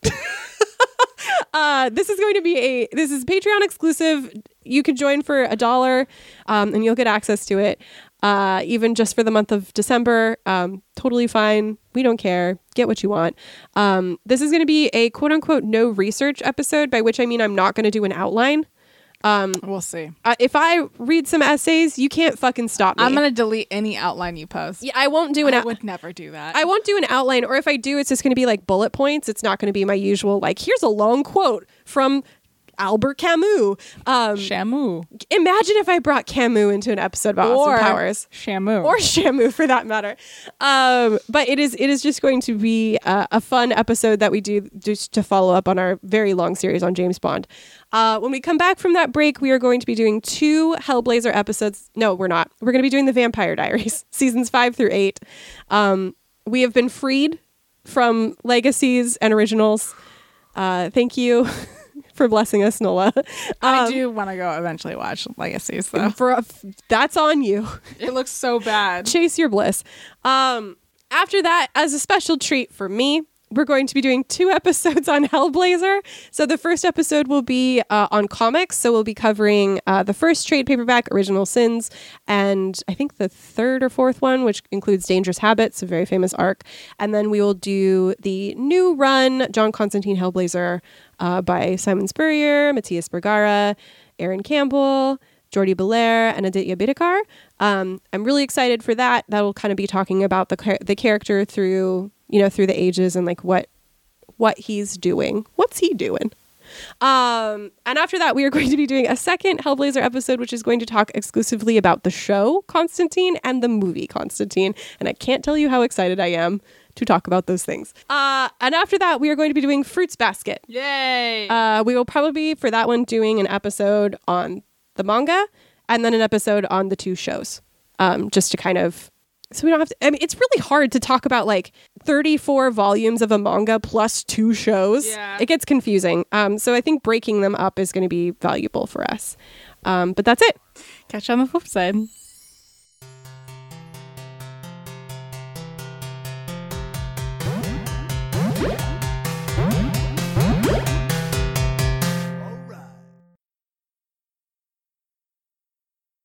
uh, this is going to be a this is Patreon exclusive. You can join for a dollar, um, and you'll get access to it. Uh, even just for the month of December, um, totally fine. We don't care. Get what you want. Um, this is going to be a quote unquote no research episode, by which I mean I'm not going to do an outline. Um, We'll see. uh, if I read some essays, you can't fucking stop me. I'm going to delete any outline you post. yeah, I won't do an I out- would never do that. I won't do an outline, or if I do, it's just going to be like bullet points. It's not going to be my usual, like, here's a long quote from Albert Camus. Um, Shamu. imagine if I brought Camus into an episode about Or Austin Powers. Shamu. Or Shamu, for that matter. Um, but it is it is just going to be uh, a fun episode that we do just to follow up on our very long series on James Bond. Uh, when we come back from that break, we are going to be doing two Hellblazer episodes. No, we're not. We're going to be doing the Vampire Diaries, seasons five through eight. Um, we have been freed from legacies and originals. Uh, thank you for blessing us, Nola. I Um, do want to go eventually watch Legacies, though. For a f- that's on you. It looks so bad. Chase your bliss. Um, after that, as a special treat for me, we're going to be doing two episodes on Hellblazer. So the first episode will be uh, on comics. So we'll be covering uh, the first trade paperback, Original Sins, and I think the third or fourth one, which includes Dangerous Habits, a very famous arc. And then we will do the new run, John Constantine Hellblazer, uh, by Simon Spurrier, Matthias Bergara, Aaron Campbell, Jordi Belair, and Aditya Bidikar. Um, I'm really excited for that. That will kind of be talking about the char- the character through, you know, through the ages and like what what he's doing. What's he doing? Um, and after that, we are going to be doing a second Hellblazer episode, which is going to talk exclusively about the show Constantine and the movie Constantine. And I can't tell you how excited I am to talk about those things. Uh, and after that, we are going to be doing Fruits Basket. Yay. Uh, we will probably, for that one, doing an episode on the manga and then an episode on the two shows, um, just to kind of, so we don't have to, I mean, it's really hard to talk about like thirty-four volumes of a manga plus two shows. Yeah. It gets confusing. Um, so I think breaking them up is going to be valuable for us. Um, but that's it. Catch you on the flip side. What?